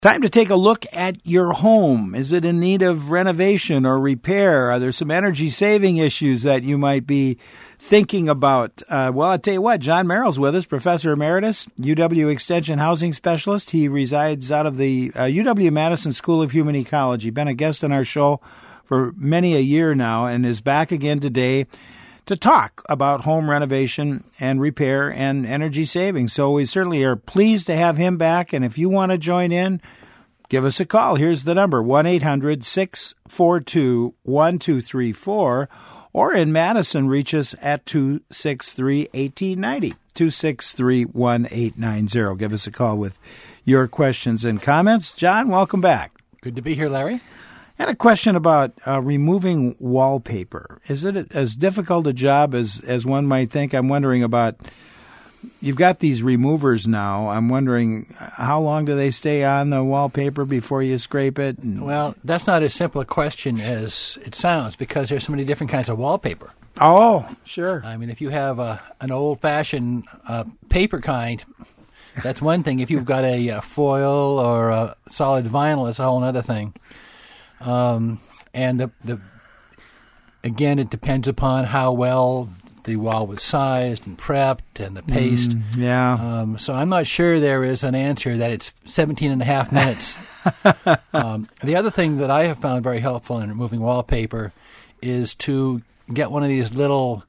Time to take a look at your home. Is it in need of renovation or repair? Are there some energy-saving issues that you might be thinking about? Well, I'll tell you what, John Merrill's with us, Professor Emeritus, UW Extension Housing Specialist. He resides out of the UW-Madison School of Human Ecology. Been a guest on our show for many a year now and is back again today to talk about home renovation and repair and energy saving. So we certainly are pleased to have him back. And if you want to join in, give us a call. Here's the number, 1-800-642-1234. Or in Madison, reach us at 263-1890, 263-1890. Give us a call with your questions and comments. John, welcome back. Good to be here, Larry. I had a question about removing wallpaper. Is it as difficult a job as one might think? I'm wondering about, you've got these removers now. I'm wondering, how long do they stay on the wallpaper before you scrape it? Well, that's not as simple a question as it sounds because there's so many different kinds of wallpaper. Oh, sure. I mean, if you have an old-fashioned paper kind, that's one thing. If you've got a foil or a solid vinyl, it's a whole other thing. And again, it depends upon how well the wall was sized and prepped and the paste. So I'm not sure there is an answer that it's 17 and a half minutes. The other thing that I have found very helpful in removing wallpaper is to get one of these little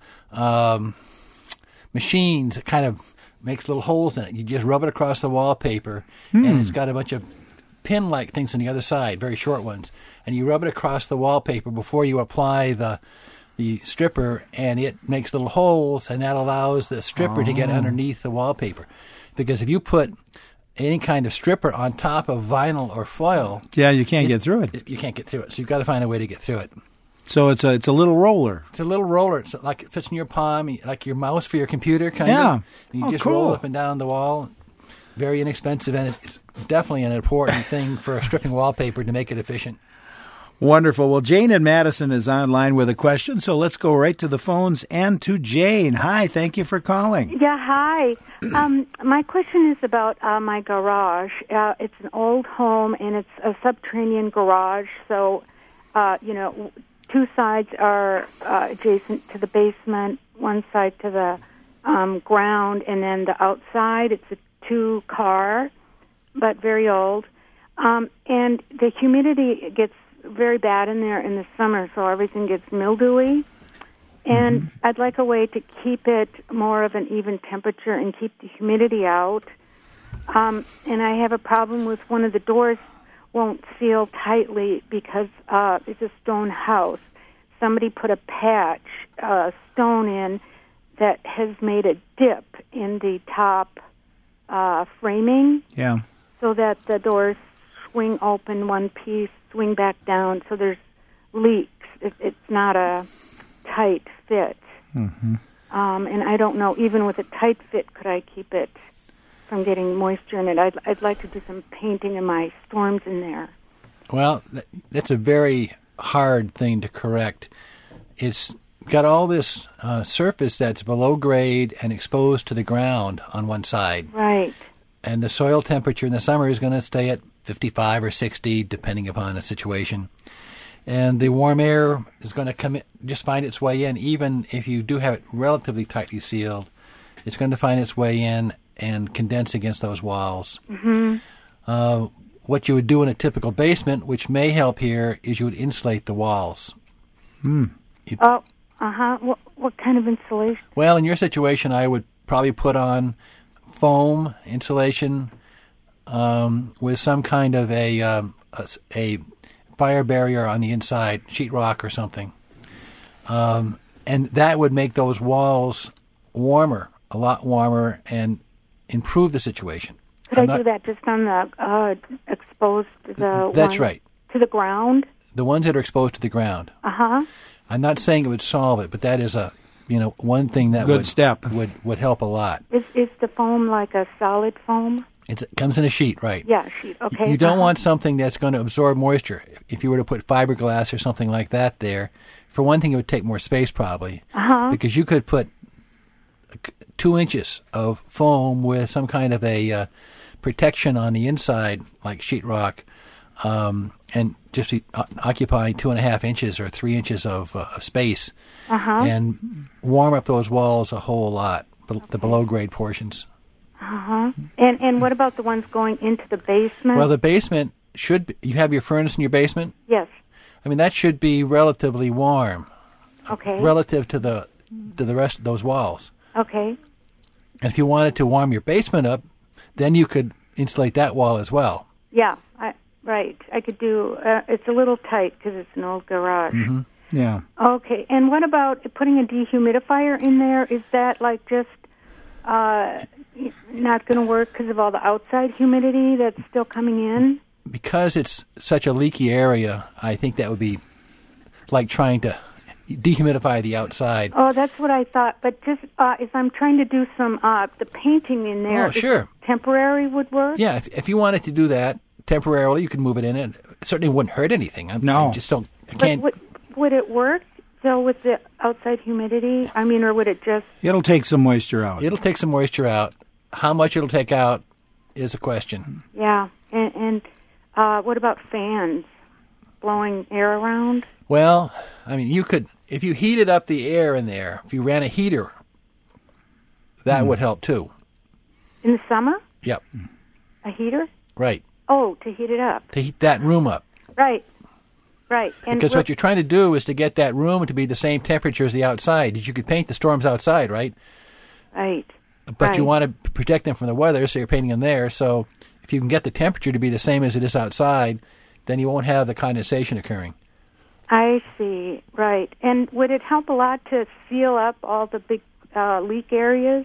machines that kind of makes little holes in it. You just rub it across the wallpaper, and it's got a bunch of pin-like things on the other side, very short ones. And you rub it across the wallpaper before you apply the stripper, and it makes little holes, and that allows the stripper to get underneath the wallpaper. Because if you put any kind of stripper on top of vinyl or foil... Yeah, you can't get through it. You can't get through it, so you've got to find a way to get through it. So it's a little roller. It's a little roller. It's like it fits in your palm, like your mouse for your computer, kind of. Yeah. And you just roll up and down the wall. Very inexpensive, and it's definitely an important thing for stripping wallpaper to make it efficient. Wonderful. Well, Jane in Madison is online with a question, so let's go right to the phones and to Jane. Hi, thank you for calling. Yeah, hi. My question is about my garage. It's an old home, and it's a subterranean garage, so, two sides are adjacent to the basement, one side to the ground, and then the outside, it's a two-car, but very old. And the humidity gets very bad in there in the summer, so everything gets mildewy. And I'd like a way to keep it more of an even temperature and keep the humidity out. And I have a problem with one of the doors won't seal tightly because it's a stone house. Somebody put a patch, stone in that has made a dip in the top framing. Yeah. So that the doors swing open one piece, swing back down, so there's leaks. It's not a tight fit. And I don't know, even with a tight fit, could I keep it from getting moisture in it? I'd like to do some painting of my storms in there. Well, that's a very hard thing to correct. It's got all this surface that's below grade and exposed to the ground on one side. Right. And the soil temperature in the summer is going to stay at 55 or 60, depending upon the situation. And the warm air is going to come in, just find its way in. Even if you do have it relatively tightly sealed, it's going to find its way in and condense against those walls. What you would do in a typical basement, which may help here, is you would insulate the walls. What kind of insulation? Well, in your situation, I would probably put on foam insulation with some kind of a fire barrier on the inside, sheetrock or something. And that would make those walls warmer, a lot warmer, and improve the situation. Could I do that just on the exposed That's right. To the ground? The ones that are exposed to the ground. I'm not saying it would solve it, but that is one thing that would help a lot. Is the foam like a solid foam? It comes in a sheet, right? Yeah, sheet. Okay. You don't want something that's going to absorb moisture. If you were to put fiberglass or something like that there, for one thing, it would take more space probably. Because you could put 2 inches of foam with some kind of a protection on the inside, like sheetrock, and just be occupying 2.5 inches or 3 inches of space, and warm up those walls a whole lot, the below grade portions. And what about the ones going into the basement? Well, the basement you have your furnace in your basement? Yes. I mean, that should be relatively warm. Okay. Relative to the rest of those walls. Okay. And if you wanted to warm your basement up, then you could insulate that wall as well. Yeah, right. I could do, it's a little tight because it's an old garage. Yeah. Okay, and what about putting a dehumidifier in there? Is that like just not going to work because of all the outside humidity that's still coming in? Because it's such a leaky area, I think that would be like trying to dehumidify the outside. Oh, that's what I thought. But just if I'm trying to do some the painting in there, sure, temporary would work. Yeah, if you wanted to do that temporarily, you could move it in. It certainly wouldn't hurt anything. No, I just don't. I can't. But would it work still with the outside humidity? I mean, or would it just? It'll take some moisture out. It'll take some moisture out. How much it'll take out is a question. Yeah, and what about fans blowing air around? Well, I mean, you could, if you heated up the air in there, if you ran a heater, that would help too. In the summer? Yep. A heater? Right. Oh, to heat it up. To heat that room up. Right. And because what you're trying to do is to get that room to be the same temperature as the outside. You could paint the storms outside, right? Right. But you want to protect them from the weather, so you're painting them there. So if you can get the temperature to be the same as it is outside, then you won't have the condensation occurring. I see. Right. And would it help a lot to seal up all the big leak areas?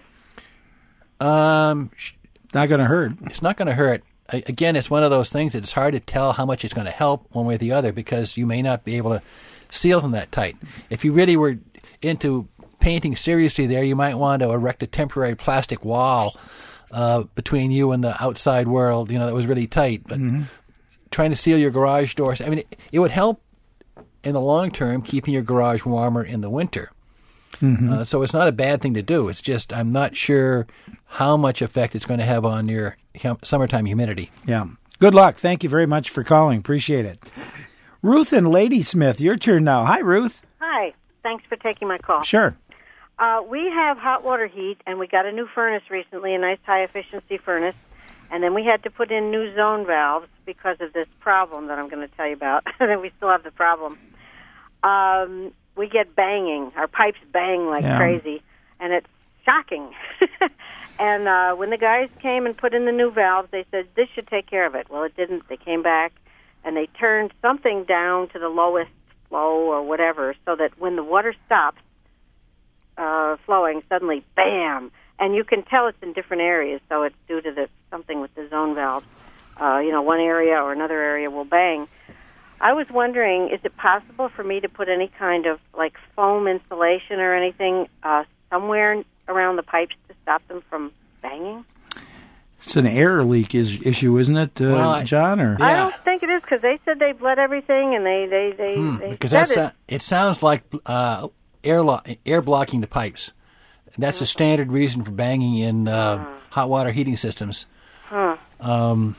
Not going to hurt. It's not going to hurt. Again, it's one of those things that it's hard to tell how much it's going to help one way or the other because you may not be able to seal them that tight. If you really were into painting seriously there, you might want to erect a temporary plastic wall between you and the outside world, that was really tight. But trying to seal your garage doors, I mean, it would help in the long term keeping your garage warmer in the winter. So it's not a bad thing to do. It's just I'm not sure how much effect it's going to have on your summertime humidity. Yeah. Good luck. Thank you very much for calling. Appreciate it. Ruth and Ladysmith, your turn now. Hi, Ruth. Hi. Thanks for taking my call. Sure. We have hot water heat, and we got a new furnace recently, a nice high-efficiency furnace, and then we had to put in new zone valves because of this problem that I'm going to tell you about. And we still have the problem. We get banging. Our pipes bang like crazy, and it's shocking. And when the guys came and put in the new valves, they said, this should take care of it. Well, it didn't. They came back, and they turned something down to the lowest flow or whatever, so that when the water stops flowing, suddenly, bam! And you can tell it's in different areas, so it's due to something with the zone valves. One area or another area will bang. I was wondering, is it possible for me to put any kind of, like, foam insulation or anything somewhere around the pipes to stop them from banging? It's an air leak issue, isn't it, John? Or I don't think it is, because they said they've let everything, and they because said it sounds like air blocking the pipes. That's a standard reason for banging in hot water heating systems. And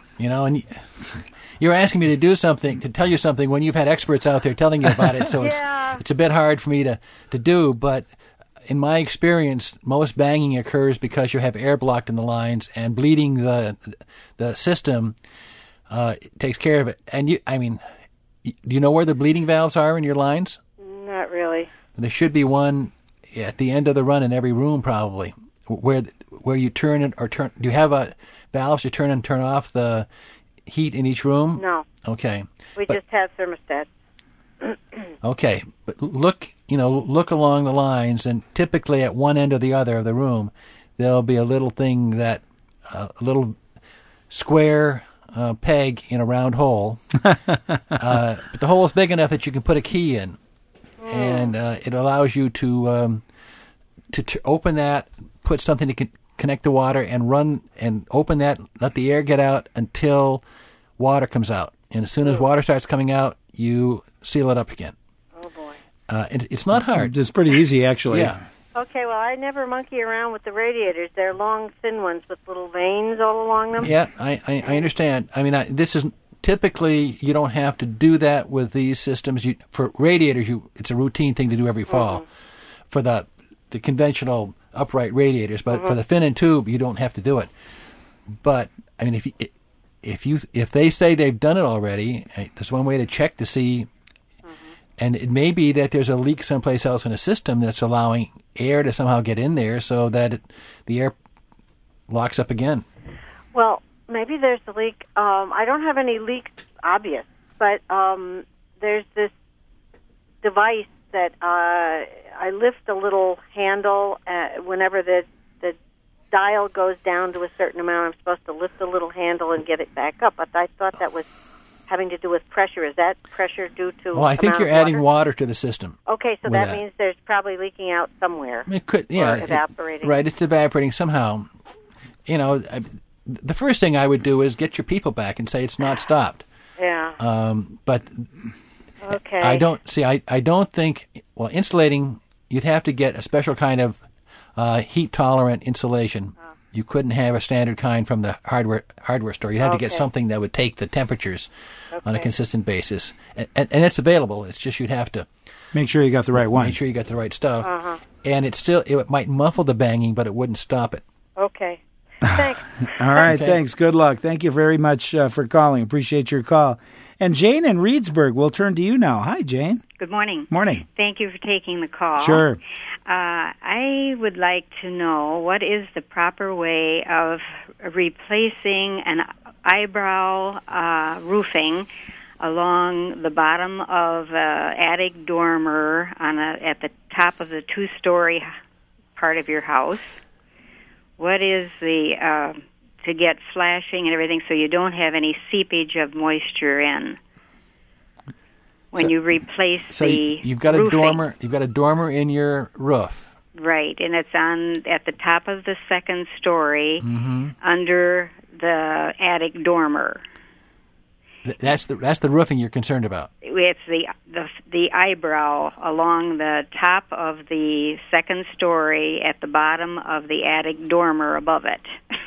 you're asking me to do something, to tell you something when you've had experts out there telling you about it, so it's a bit hard for me to do, but in my experience, most banging occurs because you have air blocked in the lines, and bleeding the system takes care of it. And do you know where the bleeding valves are in your lines? Not really. There should be one at the end of the run in every room, probably, where you turn it or turn. Do you have valves to turn and turn off the heat in each room? No. Okay. We just have thermostats. Okay, but look along the lines, and typically at one end or the other of the room, there'll be a little thing a little square peg in a round hole. But the hole is big enough that you can put a key in, and it allows you to open that, put something to connect the water, and run and open that, let the air get out until water comes out. And as soon as water starts coming out, you seal it up again. Oh, boy. It's not hard. It's pretty easy, actually. Yeah. Okay, well, I never monkey around with the radiators. They're long, thin ones with little veins all along them. Yeah, I understand. I mean, this is typically you don't have to do that with these systems. For radiators, it's a routine thing to do every fall. For the conventional upright radiators, but for the fin and tube, you don't have to do it. But I mean, if they say they've done it already, there's one way to check to see. And it may be that there's a leak someplace else in a system that's allowing air to somehow get in there so that the air locks up again. Well, maybe there's a leak. I don't have any leaks obvious, but there's this device that I lift a little handle whenever the dial goes down to a certain amount. I'm supposed to lift the little handle and get it back up. But I thought that was having to do with pressure. Is that pressure due to? Well, I think you're adding water to the system. Okay, so that means there's probably leaking out somewhere. It could, yeah, or evaporating. Right, it's evaporating somehow. You know, the first thing I would do is get your people back and say it's not stopped. Yeah. But okay. I don't think. Well, insulating, you'd have to get a special kind of heat tolerant insulation. You couldn't have a standard kind from the hardware store. You'd have to get something that would take the temperatures on a consistent basis. And it's available. It's just you'd have to make sure you got the right one. Make sure you got the right stuff. And it might muffle the banging, but it wouldn't stop it. Okay. Thanks. All right, thanks. Good luck. Thank you very much for calling. Appreciate your call. And Jane in Reedsburg, we'll turn to you now. Hi, Jane. Good morning. Morning. Thank you for taking the call. Sure. I would like to know what is the proper way of replacing an eyebrow roofing along the bottom of attic dormer at the top of the two-story part of your house. What is the to get flashing and everything so you don't have any seepage of moisture in when you replace the you've got roofing. You've got a dormer in your roof. Right, and it's at the top of the second story under the attic dormer. That's the roofing you're concerned about. It's the eyebrow along the top of the second story at the bottom of the attic dormer above it.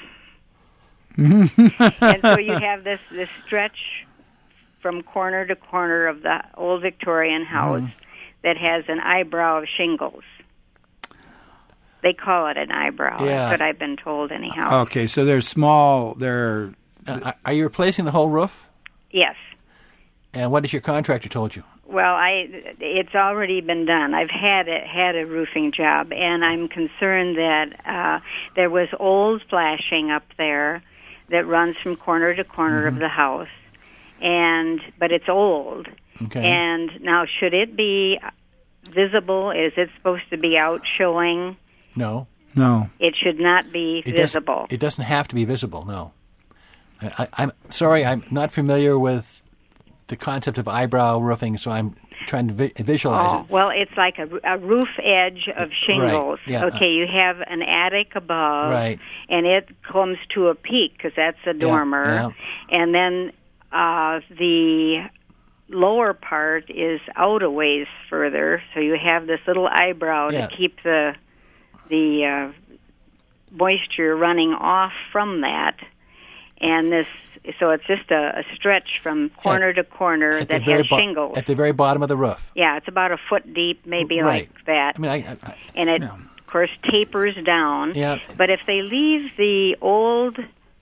And so you have this stretch from corner to corner of the old Victorian house that has an eyebrow of shingles. They call it an eyebrow. Yeah. That's what I've been told anyhow. Okay, so they're small. They're are you replacing the whole roof? Yes. And what has your contractor told you? Well, it's already been done. I've had a roofing job, and I'm concerned that there was old flashing up there that runs from corner to corner of the house, but it's old. Okay. And now, should it be visible? Is it supposed to be out showing? No. It should not be visible. It doesn't have to be visible. No. I'm sorry, I'm not familiar with the concept of eyebrow roofing, so I'm trying to visualize it. Well, it's like a roof edge of shingles. Right. Yeah. Okay, you have an attic above, right, and it comes to a peak because that's a dormer, and then the lower part is out a ways further, so you have this little eyebrow to keep the moisture running off from that. And so it's just a stretch from corner to corner that has shingles. At the very bottom of the roof. Yeah, it's about a foot deep, maybe like that. I mean, and it, of course, tapers down. Yeah. But if they leave the old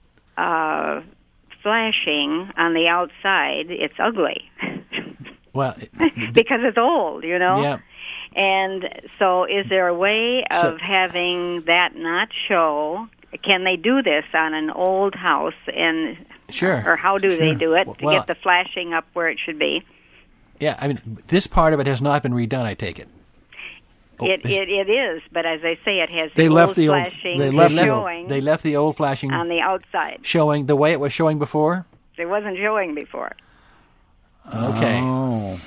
flashing on the outside, it's ugly. Well, because it's old, you know? Yeah. And so is there a way of having that not show? Can they do this on an old house? Sure. Or how do they do it to get the flashing up where it should be? Yeah, I mean, this part of it has not been redone, I take it. It is, but as I say, it has they the left old the flashing old, they left the old flashing on the outside. Showing the way it was showing before? It wasn't showing before. Okay. Oh.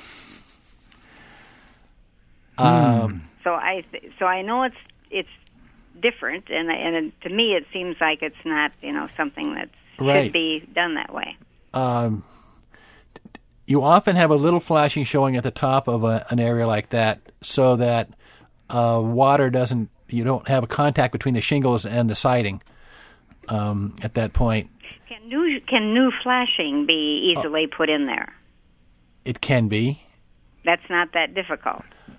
So I know it's different, and to me it seems like it's not something that should be done that way. You often have a little flashing showing at the top of an area like that, so that water doesn't you don't have a contact between the shingles and the siding at that point. Can new flashing be easily put in there? It can be. That's not that difficult.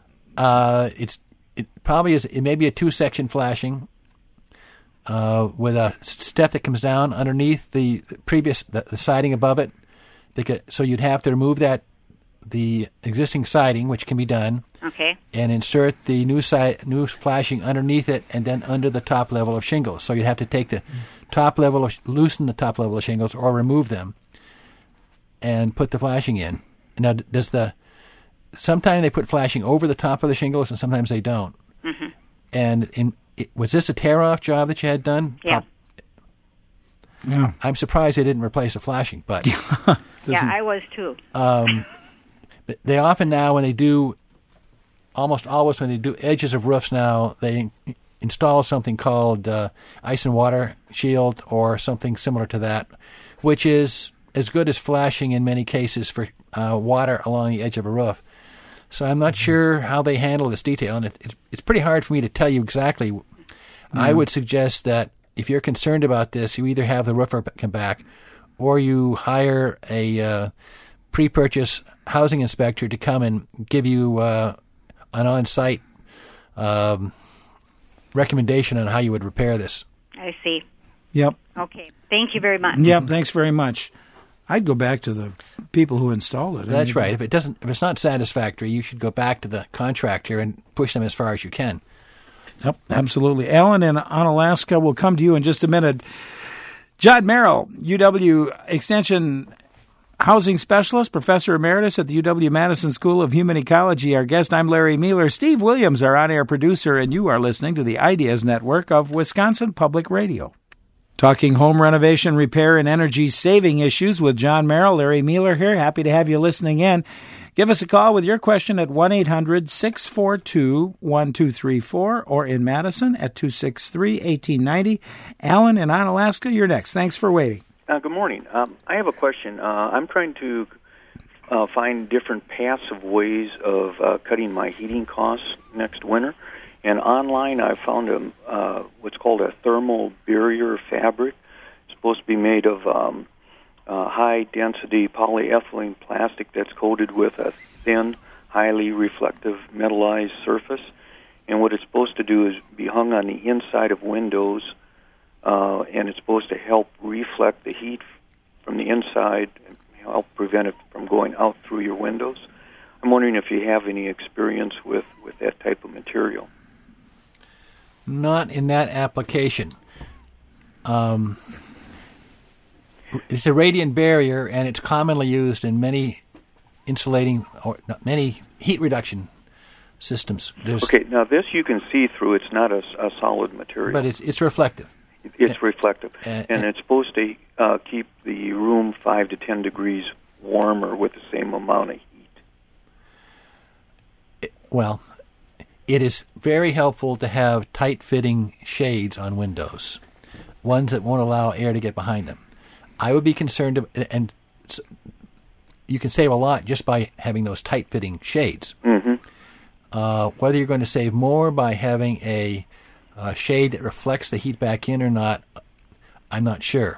It probably is. It may be a 2-section flashing with a step that comes down underneath the siding above it. So you'd have to remove the existing siding, which can be done. Okay. And insert the new flashing underneath it, and then under the top level of shingles. So you'd have to take the loosen the top level of shingles, or remove them, and put the flashing in. Now, sometimes they put flashing over the top of the shingles, and sometimes they don't. Mm-hmm. And was this a tear-off job that you had done? Yeah. Yeah. I'm surprised they didn't replace the flashing, but Yeah, I was too. but they often now, when they do, almost always when they do edges of roofs now, they install something called ice and water shield or something similar to that, which is as good as flashing in many cases for water along the edge of a roof. So I'm not sure how they handle this detail, and it's pretty hard for me to tell you exactly. I would suggest that if you're concerned about this, you either have the roofer come back, or you hire a pre-purchase housing inspector to come and give you an on-site recommendation on how you would repair this. I see. Yep. Okay. Thank you very much. Yep. Thanks very much. I'd go back to the people who installed it. That's right. If it's not satisfactory, you should go back to the contractor and push them as far as you can. Yep, absolutely. Alan in Onalaska will come to you in just a minute. John Merrill, UW Extension Housing Specialist, Professor Emeritus at the UW-Madison School of Human Ecology. Our guest, I'm Larry Mueller. Steve Williams, our on-air producer, and you are listening to the Ideas Network of Wisconsin Public Radio. Talking home renovation, repair, and energy-saving issues with John Merrill. Larry Mueller here. Happy to have you listening in. Give us a call with your question at 1-800-642-1234 or in Madison at 263-1890. Alan in Onalaska, you're next. Thanks for waiting. Good morning. I have a question. I'm trying to find different passive ways of cutting my heating costs next winter. And online I found what's called a thermal barrier fabric. It's supposed to be made of high-density polyethylene plastic that's coated with a thin, highly reflective metallized surface. And what it's supposed to do is be hung on the inside of windows, and it's supposed to help reflect the heat from the inside and help prevent it from going out through your windows. I'm wondering if you have any experience with that type of material. Not in that application. It's a radiant barrier, and it's commonly used in many insulating or many heat reduction systems. Okay, now this you can see through. It's not a solid material. But it's reflective. It's reflective. And it's supposed to keep the room 5 to 10 degrees warmer with the same amount of heat. It is very helpful to have tight-fitting shades on windows, ones that won't allow air to get behind them. I would be concerned, and you can save a lot just by having those tight-fitting shades. Mm-hmm. Whether you're going to save more by having a shade that reflects the heat back in or not, I'm not sure.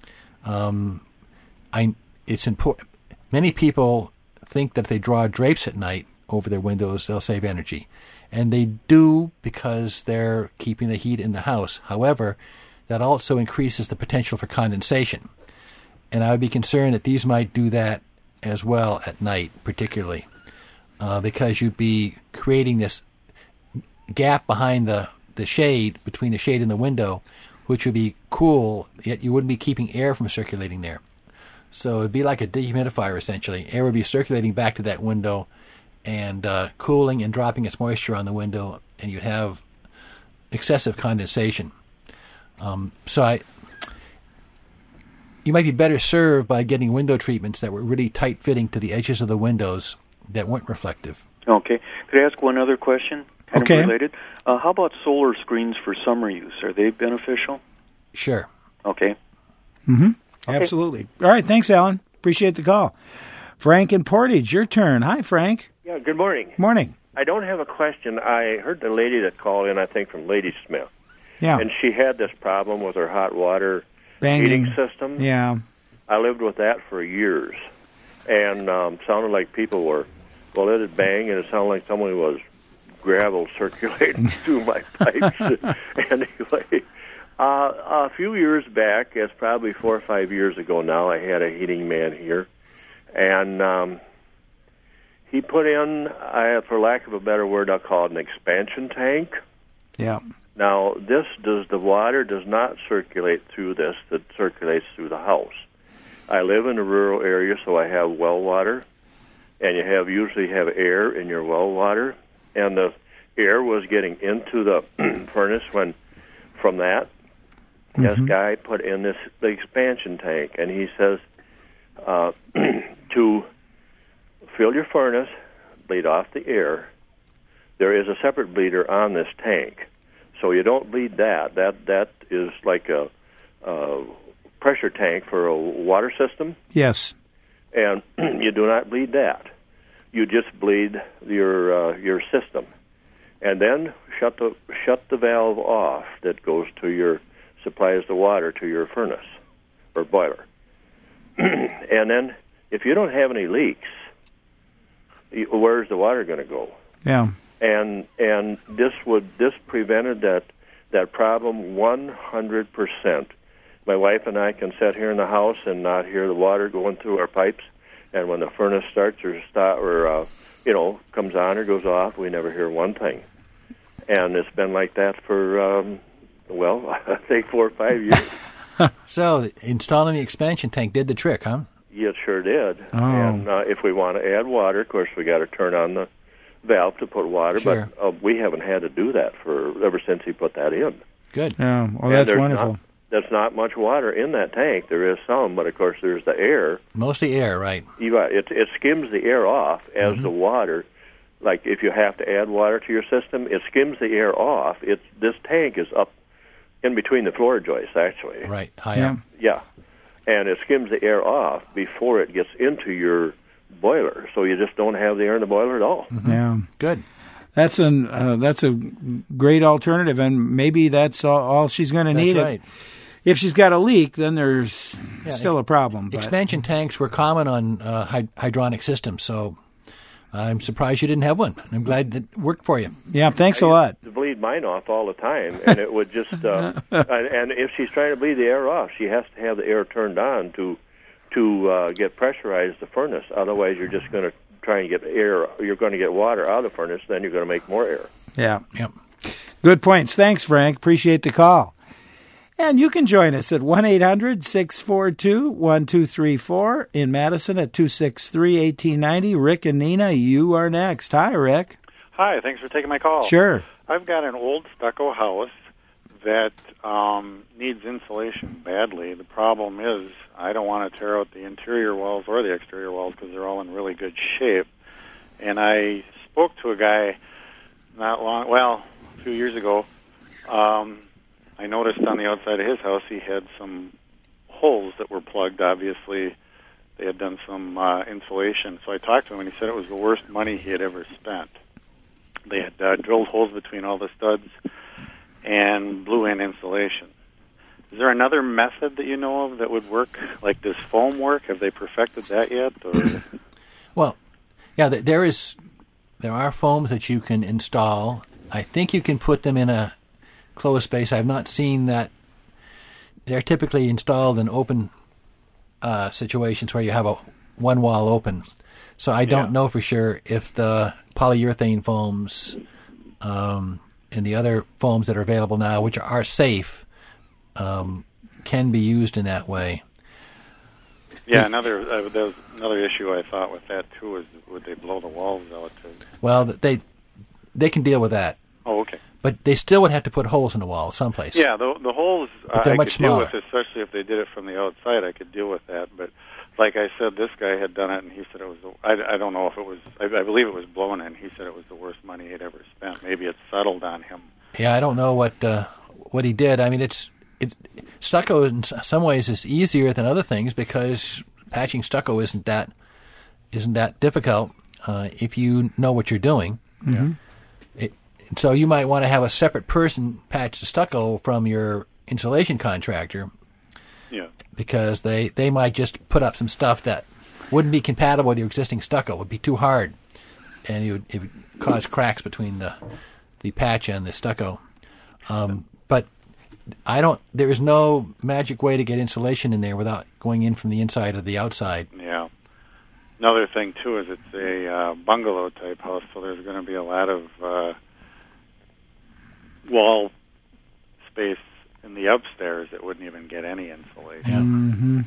It's important. Many people think that if they draw drapes at night over their windows, they'll save energy. And they do because they're keeping the heat in the house. However, that also increases the potential for condensation. And I would be concerned that these might do that as well at night, particularly, because you'd be creating this gap behind the shade, between the shade and the window, which would be cool, yet you wouldn't be keeping air from circulating there. So it'd be like a dehumidifier, essentially. Air would be circulating back to that window and cooling and dropping its moisture on the window, and you'd have excessive condensation. You might be better served by getting window treatments that were really tight-fitting to the edges of the windows that weren't reflective. Okay. Could I ask one other question? Kind of related. How about solar screens for summer use? Are they beneficial? Sure. Okay. Mm-hmm. Okay. Absolutely. All right. Thanks, Alan. Appreciate the call. Frank in Portage, your turn. Hi, Frank. Yeah, good morning. Morning. I don't have a question. I heard the lady that called in, I think, from Ladysmith. Yeah. And she had this problem with her hot water Banging. heating system. Yeah. I lived with that for years. And sounded like people were, well, it would bang, and it sounded like someone was gravel circulating through my pipes. Anyway, a few years back, it's probably 4 or 5 years ago now, I had a heating man here. And he put in, for lack of a better word, I'll call it an expansion tank. Yeah. Now, the water does not circulate through this, it circulates through the house. I live in a rural area, so I have well water, and you usually have air in your well water, and the air was getting into the furnace from that. This guy put in the expansion tank, and he says to fill your furnace, bleed off the air. There is a separate bleeder on this tank, so you don't bleed that. That is like a pressure tank for a water system. Yes. And you do not bleed that. You just bleed your system, and then shut the valve off that goes to supplies the water to your furnace or boiler. And then if you don't have any leaks, where's the water going to go? Yeah. And this prevented that problem 100%. My wife and I can sit here in the house and not hear the water going through our pipes. And when the furnace starts or comes on or goes off, we never hear one thing. And it's been like that for I think 4 or 5 years. So installing the expansion tank did the trick, huh? It sure did. Oh. And if we want to add water, of course, we got to turn on the valve to put water. Sure. But we haven't had to do that ever since he put that in. Good. Yeah. Well, that's there's wonderful. There's not much water in that tank. There is some, but of course there's the air. Mostly air, right? It skims the air off as the water. Like if you have to add water to your system, it skims the air off. This tank is up in between the floor joists, actually. Right, high up. Yeah, and it skims the air off before it gets into your boiler, so you just don't have the air in the boiler at all. Yeah. Good. That's a great alternative, and maybe that's all she's going to need. That's right. If she's got a leak, then there's still a problem. But. Expansion tanks were common on hydronic systems, so I'm surprised you didn't have one. I'm glad it worked for you. Yeah, thanks a lot. To bleed mine off all the time, and it would just. And if she's trying to bleed the air off, she has to have the air turned on to get pressurized the furnace. Otherwise, you're just going to try and get air. You're going to get water out of the furnace, then you're going to make more air. Yeah. Yep. Good points. Thanks, Frank. Appreciate the call. And you can join us at 1-800-642-1234 in Madison at 263-1890. Rick and Nina, you are next. Hi, Rick. Hi, thanks for taking my call. Sure. I've got an old stucco house that needs insulation badly. The problem is I don't want to tear out the interior walls or the exterior walls because they're all in really good shape. And I spoke to a guy a few years ago. I noticed on the outside of his house he had some holes that were plugged. Obviously, they had done some insulation. So I talked to him, and he said it was the worst money he had ever spent. They had drilled holes between all the studs and blew in insulation. Is there another method that you know of that would work? Like, does foam work? Have they perfected that yet? Or? Well, yeah, there are foams that you can install. I think you can put them in a closed space. I've not seen that. They're typically installed in open situations where you have one wall open. So I don't know for sure if the polyurethane foams and the other foams that are available now, which are safe, can be used in that way. Yeah, another issue I thought with that too is would they blow the walls out? Well, they can deal with that. Oh, okay. But they still would have to put holes in the wall someplace. Yeah, the holes but they're I much could deal smaller. with, especially if they did it from the outside. I could deal with that. But like I said, this guy had done it, and he said it was. I don't know if it was. I believe it was blown in. He said it was the worst money he'd ever spent. Maybe it settled on him. Yeah, I don't know what he did. I mean, stucco in some ways is easier than other things because patching stucco isn't that difficult if you know what you're doing. So you might want to have a separate person patch the stucco from your insulation contractor. Yeah. Because they might just put up some stuff that wouldn't be compatible with your existing stucco. It would be too hard, and it would cause cracks between the patch and the stucco. But there is no magic way to get insulation in there without going in from the inside or the outside. Yeah. Another thing, too, is it's a bungalow-type house, so there's going to be a lot of wall space in the upstairs that wouldn't even get any insulation.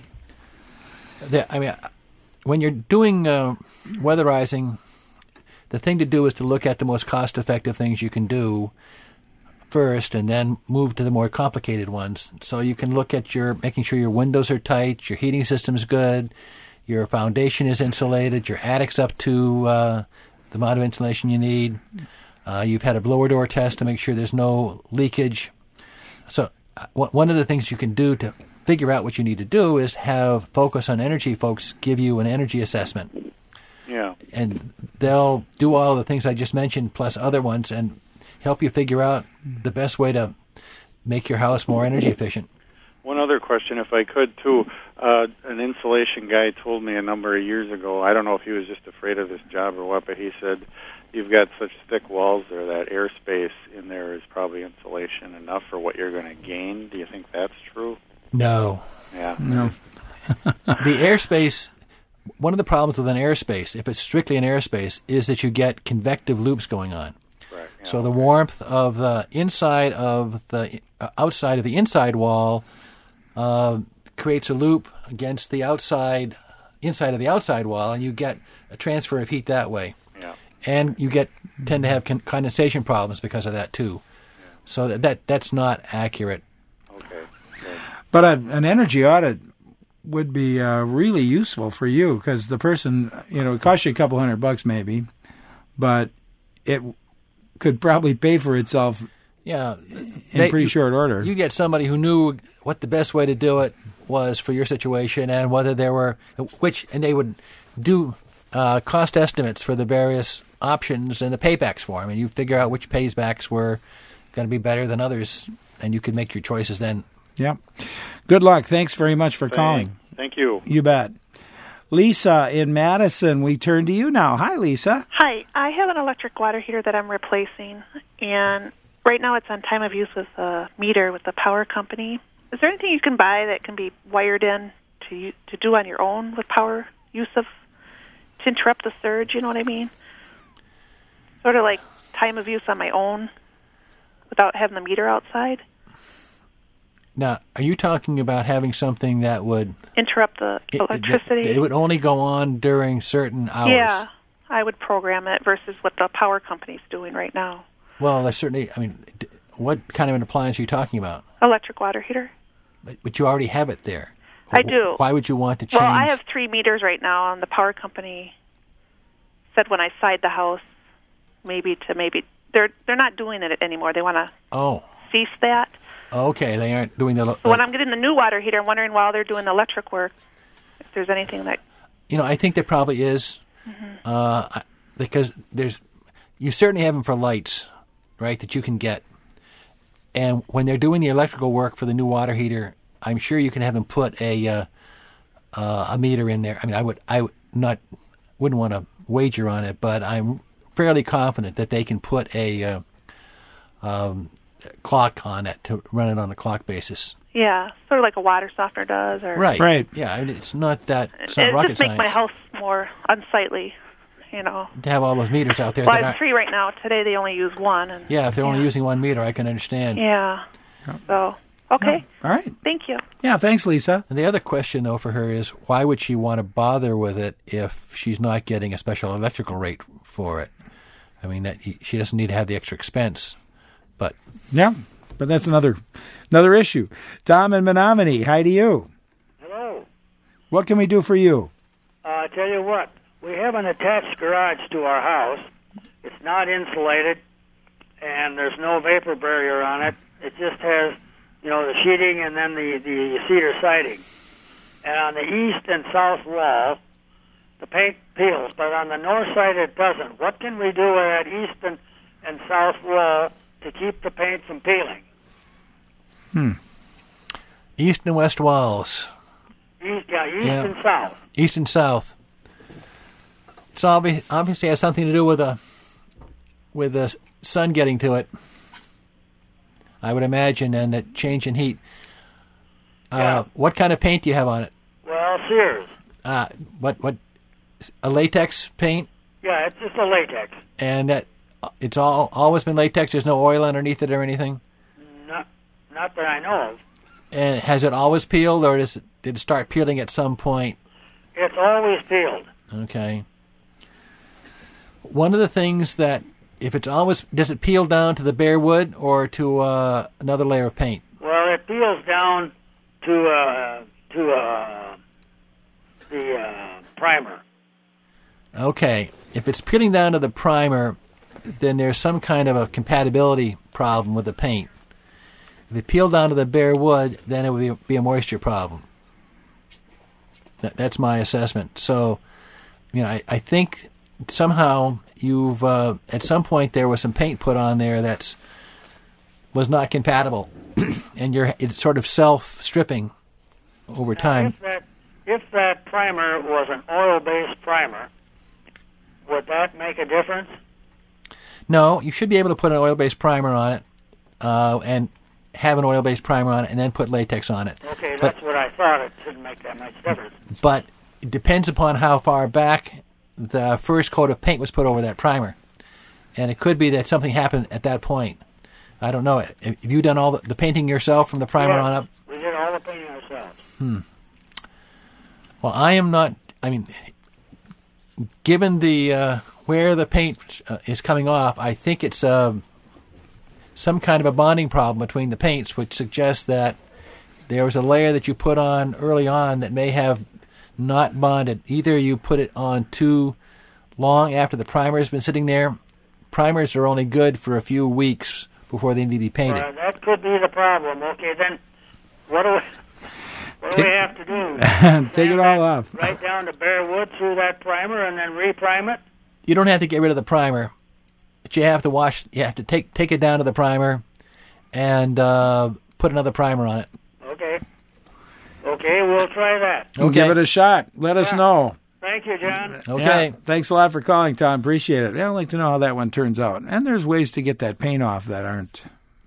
When you're doing weatherizing, the thing to do is to look at the most cost-effective things you can do first, and then move to the more complicated ones. So you can look at making sure your windows are tight, your heating system's good, your foundation is insulated, your attic's up to the amount of insulation you need. You've had a blower door test to make sure there's no leakage. So one of the things you can do to figure out what you need to do is have Focus on Energy folks give you an energy assessment. Yeah. And they'll do all the things I just mentioned plus other ones and help you figure out the best way to make your house more energy efficient. One other question, if I could, too. An insulation guy told me a number of years ago, I don't know if he was just afraid of this job or what, but he said, you've got such thick walls there that airspace in there is probably insulation enough for what you're going to gain. Do you think that's true? No. Yeah. No. The airspace, one of the problems with an airspace, if it's strictly an airspace, is that you get convective loops going on. Right. Yeah. So the warmth of the inside of the outside of the inside wall creates a loop against the inside of the outside wall, and you get a transfer of heat that way. Yeah. And you tend to have condensation problems because of that too. Yeah. So that's not accurate. Okay. Good. But an energy audit would be really useful for you because the person, it costs you a couple $100 maybe, but it could probably pay for itself in pretty short order. You get somebody who knew what the best way to do it was for your situation and whether there were, and they would do cost estimates for the various options and the paybacks for them. And you figure out which paybacks were going to be better than others, and you could make your choices then. Yeah. Good luck. Thanks very much for calling. Thank you. You bet. Lisa in Madison, we turn to you now. Hi, Lisa. Hi. I have an electric water heater that I'm replacing, and right now it's on time of use with a meter with the power company. Is there anything you can buy that can be wired in to do on your own with power use to interrupt the surge, you know what I mean? Sort of like time of use on my own without having the meter outside. Now, are you talking about having something that would interrupt the electricity? It would only go on during certain hours. Yeah, I would program it versus what the power company's doing right now. Well, there's certainly, what kind of an appliance are you talking about? Electric water heater. But you already have it there. I do. Why would you want to change? Well, I have 3 meters right now, and the power company said when I side the house, maybe they're not doing it anymore. They want to cease that. Okay, they aren't doing the... So when I'm getting the new water heater, I'm wondering while they're doing the electric work, if there's anything that... I think there probably is, because you certainly have them for lights, right, that you can get. And when they're doing the electrical work for the new water heater, I'm sure you can have them put a meter in there. I wouldn't want to wager on it, but I'm fairly confident that they can put a clock on it to run it on a clock basis. Yeah, sort of like a water softener does. Or Right. Yeah, it's not rocket science. It just makes my house more unsightly, To have all those meters out there. Well, I have 3 right now. Today they only use 1. And, if they're only using 1 meter, I can understand. Yeah. So, okay. All right. Thank you. Yeah, thanks, Lisa. And the other question, though, for her is, why would she want to bother with it if she's not getting a special electrical rate for it? She doesn't need to have the extra expense. But that's another issue. Tom in Menominee, hi to you. Hello. What can we do for you? I tell you what, we have an attached garage to our house. It's not insulated, and there's no vapor barrier on it. It just has, the sheeting and then the cedar siding. And on the east and south wall, the paint peels, but on the north side it doesn't. What can we do with that east and south wall to keep the paint from peeling? East and west walls. East and south. East and south. So obviously has something to do with the sun getting to it, I would imagine, and that change in heat. What kind of paint do you have on it? Well, Sears. What? A latex paint? Yeah, it's just a latex. And that it's always been latex. There's no oil underneath it or anything. Not that I know of. And has it always peeled, or did it start peeling at some point? It's always peeled. Okay. One of the things that, if it's always, does it peel down to the bare wood or to another layer of paint? Well, it peels down to the primer. Okay. If it's peeling down to the primer, then there's some kind of a compatibility problem with the paint. If it peeled down to the bare wood, then it would be a moisture problem. That's my assessment. So, I think somehow you've at some point there was some paint put on there was not compatible, and it's sort of self-stripping over time. If that primer was an oil-based primer, would that make a difference? No, you should be able to put an oil-based primer on it, and have an oil-based primer on it, and then put latex on it. Okay, that's what I thought. It shouldn't make that much difference. But it depends upon how far back the first coat of paint was put over that primer. And it could be that something happened at that point. I don't know. Have you done all the painting yourself from the primer on up? We did all the painting ourselves. Well, I am not... given the where the paint is coming off, I think it's some kind of a bonding problem between the paints, which suggests that there was a layer that you put on early on that may have not bonded. Either you put it on too long after the primer has been sitting there. Primers are only good for a few weeks before they need to be painted. That could be the problem. Okay, then what do we have to do? Take it all off. Right down to bare wood through that primer and then reprime it? You don't have to get rid of the primer. But you have to wash. You have to take it down to the primer, and put another primer on it. Okay, we'll try that. We'll give it a shot. Let us know. Thank you, John. Okay. Yeah, thanks a lot for calling, Tom. Appreciate it. I'd like to know how that one turns out. And there's ways to get that paint off that aren't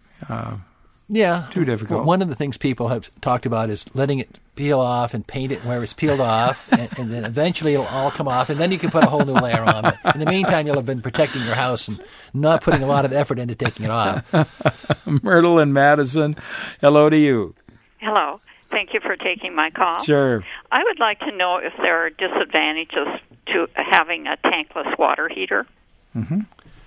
too difficult. One of the things people have talked about is letting it peel off and paint it where it's peeled off, and then eventually it'll all come off, and then you can put a whole new layer on. But in the meantime, you'll have been protecting your house and not putting a lot of effort into taking it off. Myrtle and Madison, hello to you. Hello. Thank you for taking my call. Sure. I would like to know if there are disadvantages to having a tankless water heater. Mm-hmm.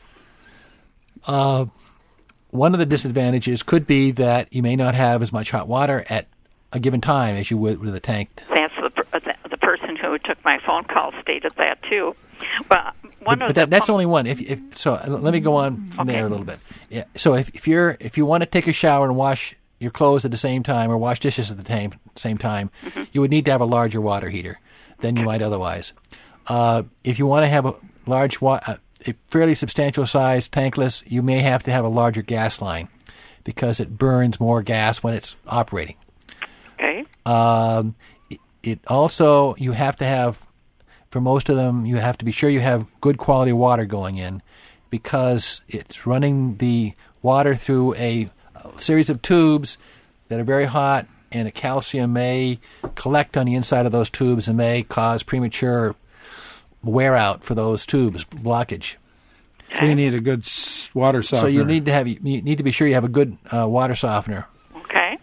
One of the disadvantages could be that you may not have as much hot water at a given time as you would with a tank. That's the person who took my phone call stated that too. But that's only one. So let me go on from there a little bit. Yeah. So if you want to take a shower and wash your clothes at the same time or wash dishes at the same time, you would need to have a larger water heater than you might otherwise. If you want to have a large, a fairly substantial size tankless, you may have to have a larger gas line because it burns more gas when it's operating. Okay. It also, you have to have, for most of them, you have to be sure you have good quality water going in because it's running the water through a series of tubes that are very hot, and the calcium may collect on the inside of those tubes and may cause premature wear out for those tubes, blockage. So you need a good water softener. So you need to be sure you have a good water softener. Okay.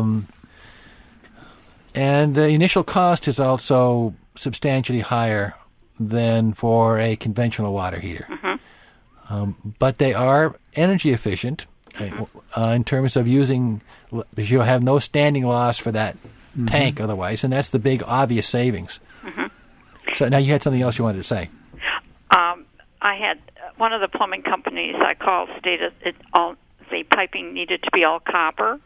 And the initial cost is also substantially higher than for a conventional water heater. Mm-hmm. But they are energy efficient in terms of using, because you have no standing loss for that tank otherwise, and that's the big obvious savings. Mm-hmm. So now you had something else you wanted to say. I had one of the plumbing companies I called stated the piping needed to be all copper.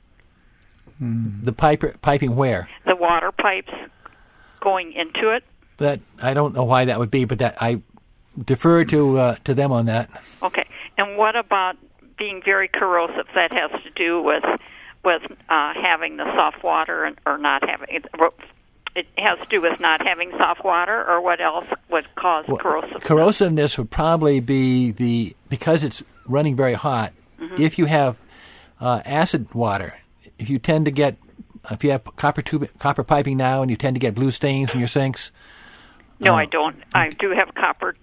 The piping where? The water pipes going into it. That I don't know why that would be, but that I defer to them on that. Okay. And what about being very corrosive? That has to do with having the soft water or not having it. It has to do with not having soft water, or what else would cause corrosiveness? Corrosiveness would probably be because it's running very hot. Mm-hmm. If you have acid water, if you have copper piping now, and you tend to get blue stains in your sinks. No, I don't. I do have copper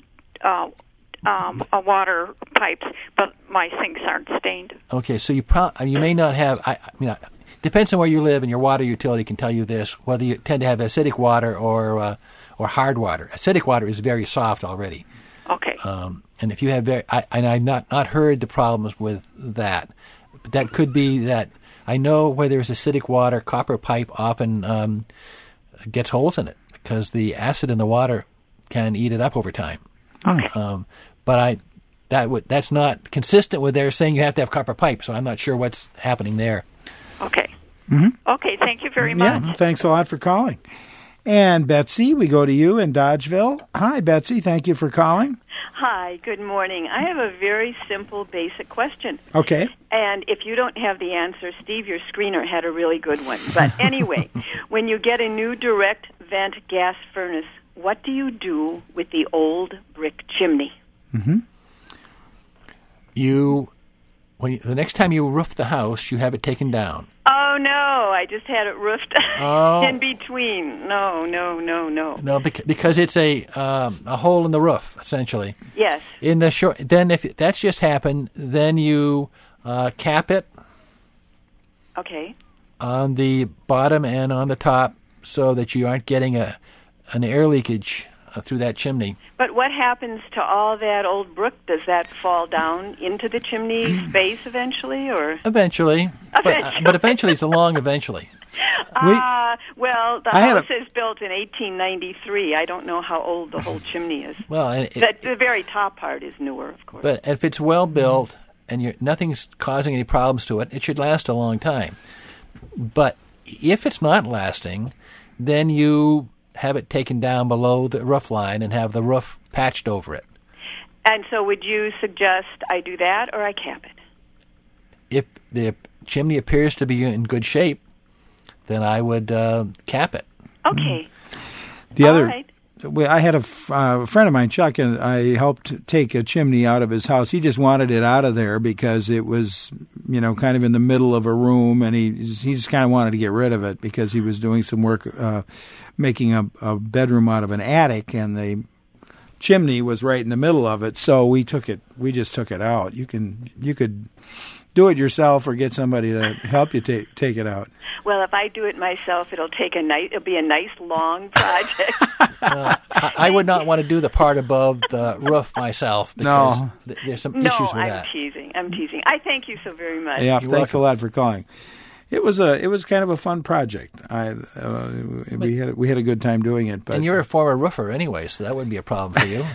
water pipes, but my sinks aren't stained. Okay, so you may not have. Depends on where you live, and your water utility can tell you this, whether you tend to have acidic water or hard water. Acidic water is very soft already. Okay. And if you have I've not heard the problems with that, but that could be that. I know where there's acidic water, copper pipe often gets holes in it because the acid in the water can eat it up over time. Okay. But that's not consistent with their saying you have to have copper pipe, so I'm not sure what's happening there. Okay. Mm-hmm. Okay, thank you very much. Yeah, thanks a lot for calling. And Betsy, we go to you in Dodgeville. Hi, Betsy. Thank you for calling. Hi, good morning. I have a very simple, basic question. Okay. And if you don't have the answer, Steve, your screener had a really good one. But anyway, when you get a new direct vent gas furnace, what do you do with the old brick chimney? Mm-hmm. The next time you roof the house, you have it taken down. Oh, no, I just had it roofed in between. No. No, because it's a hole in the roof, essentially. Yes. Then if that's just happened, then you cap it. Okay. On the bottom and on the top so that you aren't getting an air leakage through that chimney. But what happens to all that old brick? Does that fall down into the chimney space eventually, or? Eventually. But eventually it's a long eventually. Well, the house is built in 1893. I don't know how old the whole chimney is. Well, the very top part is newer, of course. But if it's well built and nothing's causing any problems to it, it should last a long time. But if it's not lasting, then you have it taken down below the roof line and have the roof patched over it. And so would you suggest I do that or I cap it? If the chimney appears to be in good shape, then I would cap it. Okay. I had a friend of mine, Chuck, and I helped take a chimney out of his house. He just wanted it out of there because it was, kind of in the middle of a room, and he just kind of wanted to get rid of it because he was doing some work making a bedroom out of an attic, and the chimney was right in the middle of it. So we just took it out. You could do it yourself or get somebody to help you take it out. Well, if I do it myself, it'll be a nice long project. I would not want to do the part above the roof myself because there's some issues with that. I'm teasing. I thank you so very much. Yeah, thanks a lot for calling. It was kind of a fun project. We had a good time doing it. But and you're a former roofer anyway, so that wouldn't be a problem for you.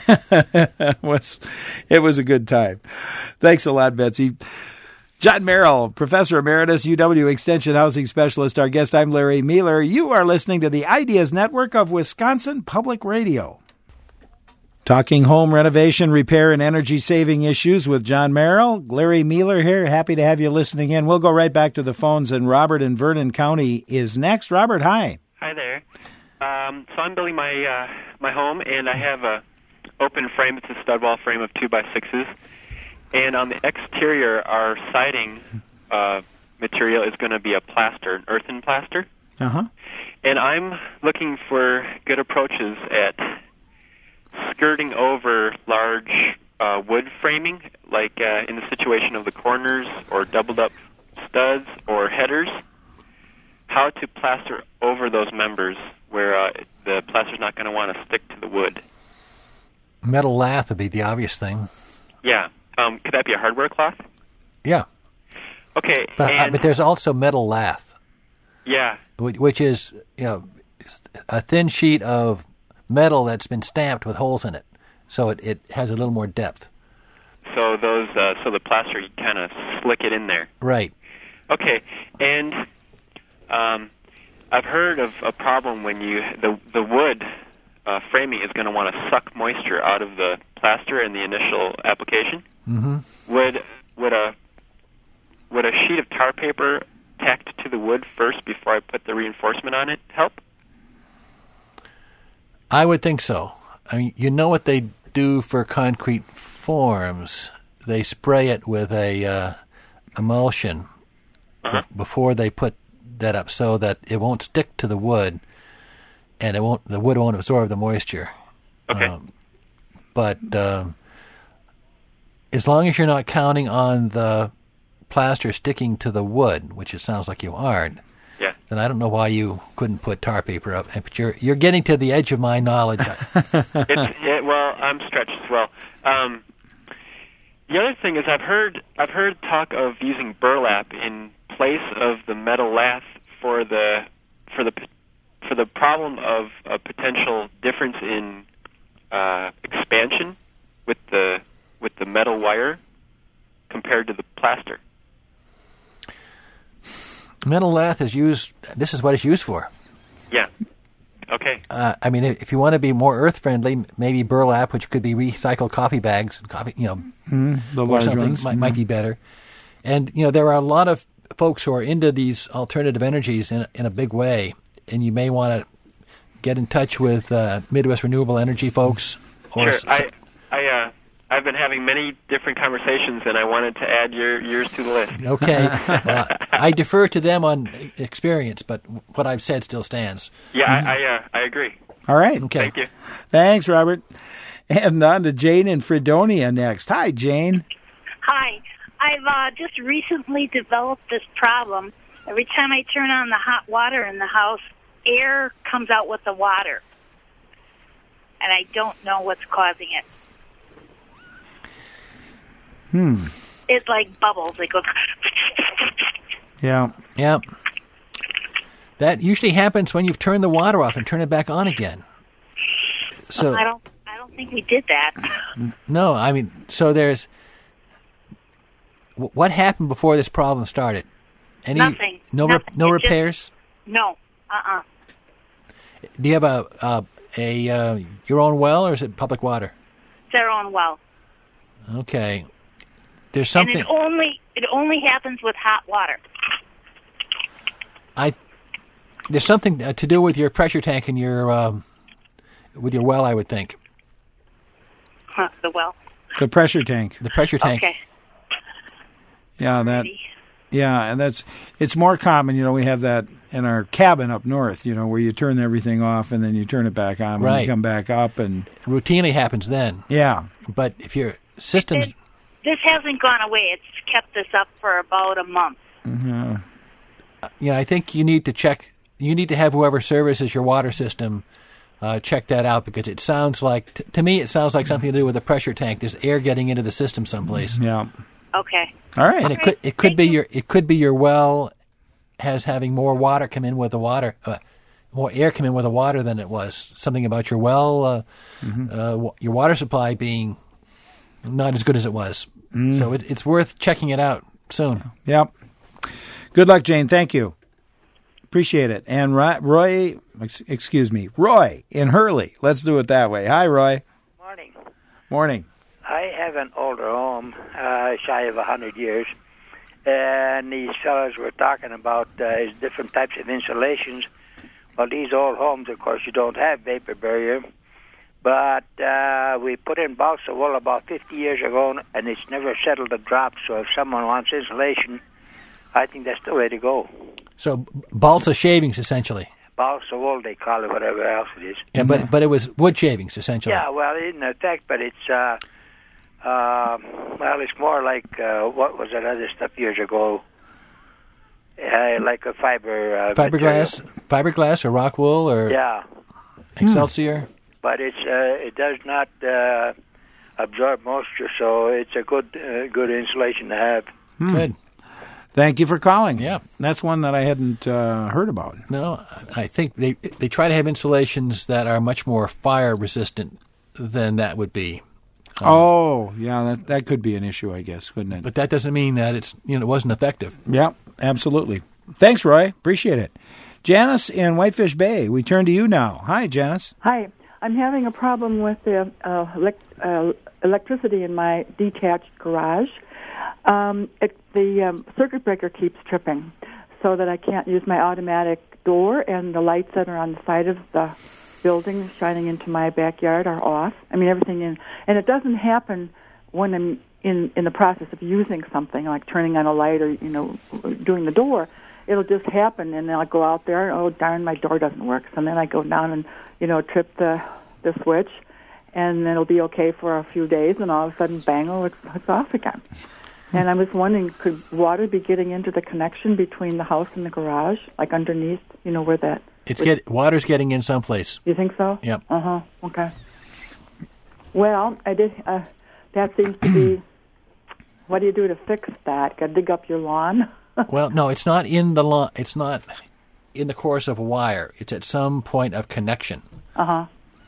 It was a good time. Thanks a lot, Betsy. John Merrill, Professor Emeritus, UW Extension Housing Specialist, our guest. I'm Larry Mueller. You are listening to the Ideas Network of Wisconsin Public Radio. Talking home renovation, repair, and energy-saving issues with John Merrill. Larry Mueller here. Happy to have you listening in. We'll go right back to the phones, and Robert in Vernon County is next. Robert, hi. Hi there. So I'm building my home, and I have a open frame. It's a stud wall frame of 2x6s. And on the exterior, our siding material is going to be a plaster, an earthen plaster. Uh-huh. And I'm looking for good approaches at skirting over large wood framing, like in the situation of the corners or doubled-up studs or headers, how to plaster over those members where the plaster's not going to want to stick to the wood. Metal lath would be the obvious thing. Yeah. Could that be a hardware cloth? Yeah. Okay. But there's also metal lath. Yeah. Which is a thin sheet of metal that's been stamped with holes in it, so it has a little more depth. So so the plaster, you kind of slick it in there. Right. Okay. And I've heard of a problem when the wood framing is going to want to suck moisture out of the plaster in the initial application. Mm-hmm. Would a sheet of tar paper tacked to the wood first before I put the reinforcement on it help? I would think so. I mean, you know what they do for concrete forms? They spray it with a emulsion before they put that up, so that it won't stick to the wood, and the wood won't absorb the moisture. Okay. But as long as you're not counting on the plaster sticking to the wood, which it sounds like you aren't, then I don't know why you couldn't put tar paper up. But you're getting to the edge of my knowledge. Well, I'm stretched as well. The other thing is I've heard talk of using burlap in place of the metal lath for the problem of a potential difference in expansion with the metal wire compared to the plaster. Metal lath is used. This is what it's used for. Yeah. Okay. I mean, if you want to be more earth friendly, maybe burlap, which could be recycled coffee bags, the or large something ones. might be better. And there are a lot of folks who are into these alternative energies in a big way, and you may want to get in touch with Midwest Renewable Energy folks. Or Sure. I've been having many different conversations, and I wanted to add yours to the list. Okay. Well, I defer to them on experience, but what I've said still stands. Yeah, I agree. All right. Okay. Thank you. Thanks, Robert. And on to Jane in Fredonia next. Hi, Jane. Hi. I've just recently developed this problem. Every time I turn on the hot water in the house, air comes out with the water. And I don't know what's causing it. It's like bubbles. It goes. Yeah. Yeah. That usually happens when you've turned the water off and turn it back on again. So I don't think we did that. No, I mean, so there's what happened before this problem started? Nothing. No Nothing. No repairs? No. Do you have your own well, or is it public water? It's our own well. Okay. There's something. And it only happens with hot water. There's something to do with your pressure tank and your with your well, I would think. The well. The pressure tank. The pressure tank. Okay. Yeah, and it's more common. We have that in our cabin up north. Where you turn everything off and then you turn it back on when you come back up, and routinely happens then. Yeah. But if your system's this hasn't gone away. It's kept this up for about a month. I think you need to check. You need to have whoever services your water system check that out, because it sounds like, to me, it sounds like something to do with the pressure tank. There's air getting into the system someplace. Yeah. Okay. All right. And it could be your well having more water come in with the water, more air come in with the water than it was. Something about your well, your water supply being not as good as it was. So it's worth checking it out soon. Yep. Good luck, Jane. Thank you. Appreciate it. And Roy in Hurley. Let's do it that way. Hi, Roy. Morning. Morning. I have an older home, shy of 100 years, and these fellows were talking about different types of insulations. Well, these old homes, of course, you don't have vapor barrier, but we put in balsa wool about 50 years ago, and it's never settled a drop. So if someone wants insulation, I think that's the way to go. So balsa shavings, essentially. Balsa wool, they call it, whatever else it is. Yeah, but it was wood shavings, essentially. Yeah, well, in effect, but it's it's more like what was that other stuff years ago? Like a fiberglass, or rock wool, or Excelsior. But it does not absorb moisture, so it's a good insulation to have. Good. Thank you for calling. Yeah. That's one that I hadn't heard about. No, I think they try to have insulations that are much more fire resistant than that would be. That could be an issue, I guess, couldn't it? But that doesn't mean that it wasn't effective. Yeah, absolutely. Thanks, Roy. Appreciate it. Janice in Whitefish Bay, we turn to you now. Hi, Janice. Hi. I'm having a problem with the electricity in my detached garage. The circuit breaker keeps tripping, so that I can't use my automatic door, and the lights that are on the side of the building shining into my backyard are off. I mean, everything in, and it doesn't happen when I'm in the process of using something, like turning on a light or, doing the door. It'll just happen, and then I'll go out there, oh, darn, my door doesn't work. So then I go down and, trip the switch, and then it'll be okay for a few days, and all of a sudden, bang, it's off again. And I was wondering, could water be getting into the connection between the house and the garage, like underneath, where that... Water's getting in someplace. You think so? Yep. Uh-huh, okay. Well, I did... that seems to be... What do you do to fix that? Got to dig up your lawn? Well, no, it's not in the lawn. It's not in the course of a wire. It's at some point of connection. Uh-huh.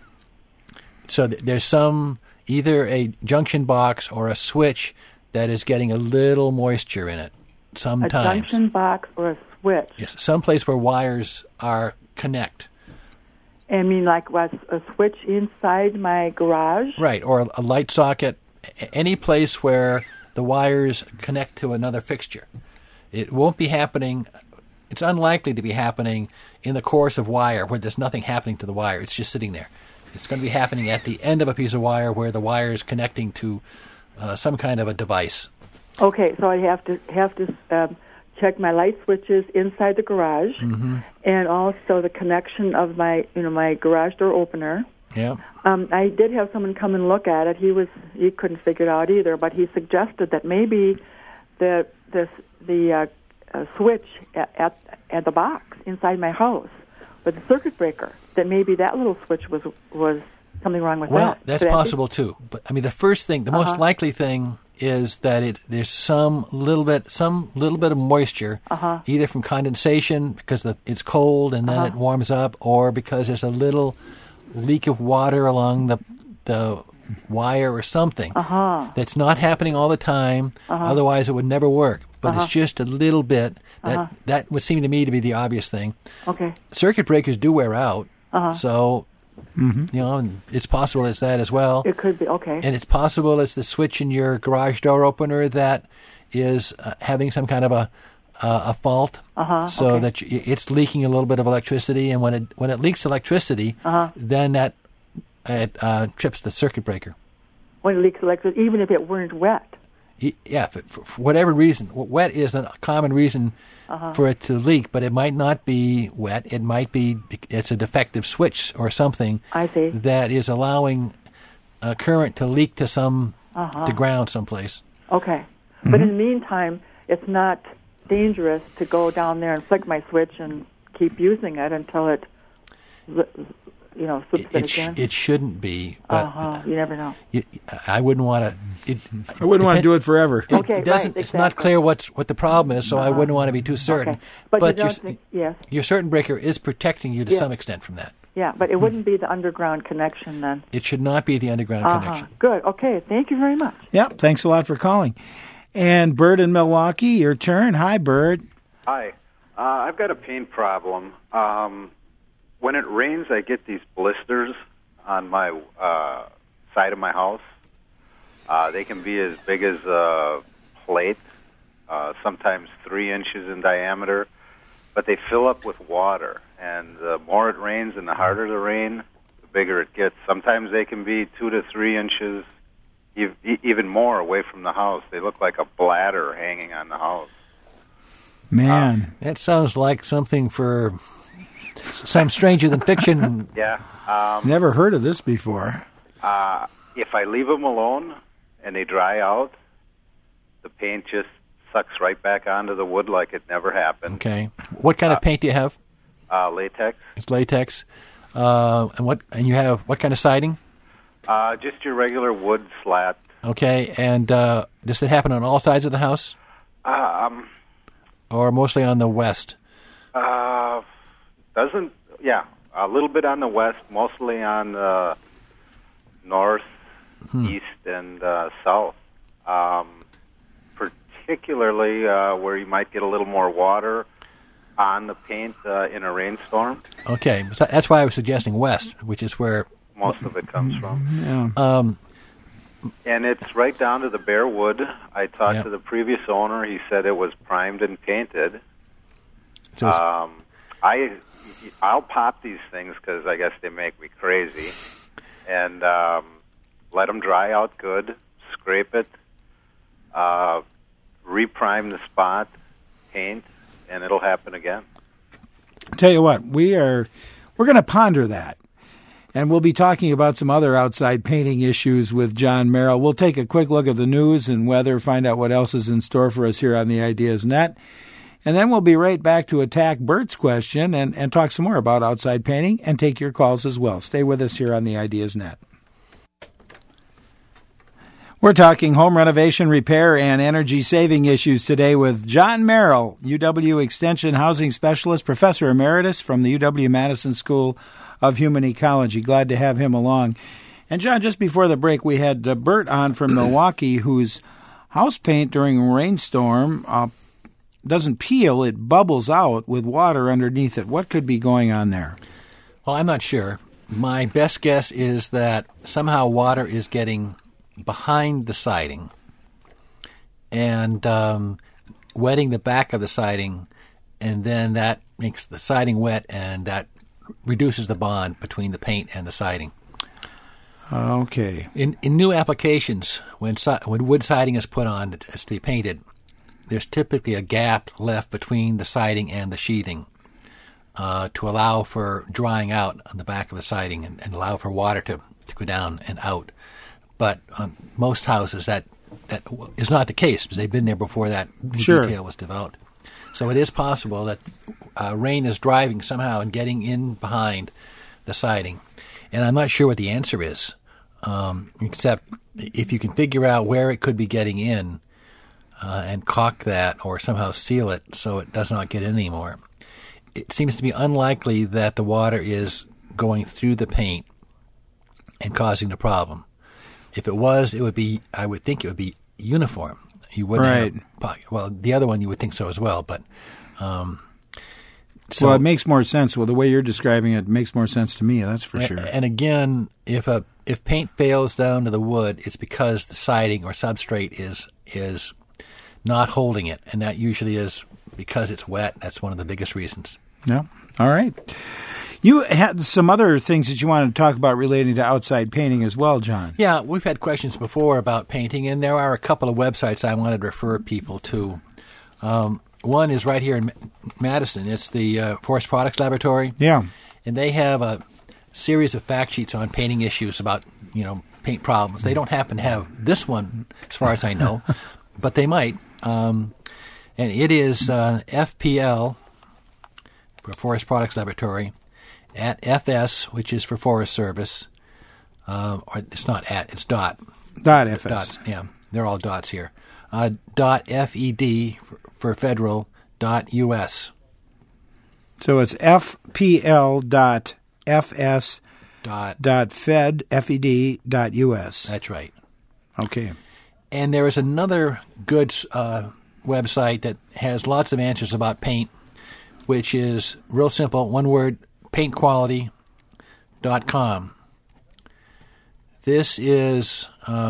So there's either a junction box or a switch that is getting a little moisture in it sometimes. A junction box or a switch? Yes, someplace where wires connect. I mean, like a switch inside my garage? Right, or a light socket, any place where the wires connect to another fixture. It won't be happening, it's unlikely to be happening in the course of wire where there's nothing happening to the wire. It's just sitting there. It's going to be happening at the end of a piece of wire where the wire is connecting to some kind of a device. Okay, so I have to check my light switches inside the garage, and also the connection of my my garage door opener. Yeah. I did have someone come and look at it. He couldn't figure it out either, but he suggested that maybe the switch at the box inside my house with the circuit breaker, that maybe that little switch was something wrong with that. Well, that's possible too. But I mean, the first thing, the most likely thing is that there's some little bit of moisture, either from condensation because it's cold and then it warms up, or because there's a little leak of water along the wire or something that's not happening all the time. Otherwise, it would never work. But it's just a little bit. That would seem to me to be the obvious thing. Okay. Circuit breakers do wear out, so it's possible it's that as well. It could be, okay. And it's possible it's the switch in your garage door opener that is having some kind of a fault, so that it's leaking a little bit of electricity, and when it leaks electricity, then that trips the circuit breaker. When it leaks electricity, even if it weren't wet. Yeah, for whatever reason. Wet is a common reason for it to leak, but it might not be wet. It might be it's a defective switch or something that is allowing current to leak to to ground someplace. Okay. But in the meantime, it's not dangerous to go down there and flick my switch and keep using it until it slips it again. It shouldn't be, but you never know. I wouldn't want to. I wouldn't want to do it forever. Okay, doesn't. Right, it's not clear what the problem is, so I wouldn't want to be too certain. Okay. But your certain breaker is protecting you to some extent from that. Yeah, but it wouldn't be the underground connection then. It should not be the underground connection. Good. Okay. Thank you very much. Yep. Thanks a lot for calling. And Bert in Milwaukee, your turn. Hi, Bert. Hi. I've got a paint problem. When it rains, I get these blisters on my side of my house. They can be as big as a plate, sometimes 3 inches in diameter, but they fill up with water. And the more it rains and the harder the rain, the bigger it gets. Sometimes they can be 2 to 3 inches, even more away from the house. They look like a bladder hanging on the house. Man. That sounds like something for some stranger than fiction. Yeah. Never heard of this before. If I leave them alone and they dry out, the paint just sucks right back onto the wood like it never happened. Okay. What kind of paint do you have? Latex. It's latex. And you have what kind of siding? Just your regular wood slat. Okay. And does it happen on all sides of the house? Or mostly on the west? A little bit on the west, mostly on the north, east, and south. Particularly where you might get a little more water on the paint in a rainstorm. Okay, so that's why I was suggesting west, which is where most of it comes from. Yeah. And it's right down to the bare wood. I talked to the previous owner. He said it was primed and painted. So I'll pop these things because I guess they make me crazy, and let them dry out good. Scrape it, reprime the spot, paint, and it'll happen again. Tell you what, we're going to ponder that. And we'll be talking about some other outside painting issues with John Merrill. We'll take a quick look at the news and weather, find out what else is in store for us here on the Ideas Net. And then we'll be right back to attack Bert's question and talk some more about outside painting and take your calls as well. Stay with us here on the Ideas Net. We're talking home renovation, repair, and energy-saving issues today with John Merrill, UW Extension Housing Specialist, Professor Emeritus from the UW-Madison School of Human Ecology. Glad to have him along. And, John, just before the break, we had Bert on from Milwaukee, whose house paint during a rainstorm doesn't peel, it bubbles out with water underneath it. What could be going on there? Well, I'm not sure. My best guess is that somehow water is getting behind the siding and wetting the back of the siding, and then that makes the siding wet, and that reduces the bond between the paint and the siding. Okay. In new applications, when wood siding is put on to be painted, there's typically a gap left between the siding and the sheathing to allow for drying out on the back of the siding and allow for water to go down and out. But on most houses, that is not the case because they've been there before that detail was developed. So it is possible that rain is driving somehow and getting in behind the siding. And I'm not sure what the answer is, except if you can figure out where it could be getting in and caulk that or somehow seal it so it does not get in anymore. It seems to be unlikely that the water is going through the paint and causing the problem. If it was, I would think it would be uniform. You wouldn't have, well, the other one you would think so as well, but so it makes more sense. Well, the way you're describing it makes more sense to me. That's for sure. And again, if paint fails down to the wood, it's because the siding or substrate is not holding it, and that usually is because it's wet. That's one of the biggest reasons. Yeah. All right. You had some other things that you wanted to talk about relating to outside painting as well, John. Yeah, we've had questions before about painting, and there are a couple of websites I wanted to refer people to. One is right here in Madison. It's the Forest Products Laboratory. Yeah. And they have a series of fact sheets on painting issues about, paint problems. They don't happen to have this one, as far as I know, but they might. And it is FPL, for Forest Products Laboratory, at FS, which is for Forest Service. Or it's not at, it's dot. .fs. Dots, yeah, they're all dots here. .fed for federal, .us. So it's fpl.fs .fed.us. That's right. Okay. And there is another good website that has lots of answers about paint, which is real simple, one word, paintquality.com. This is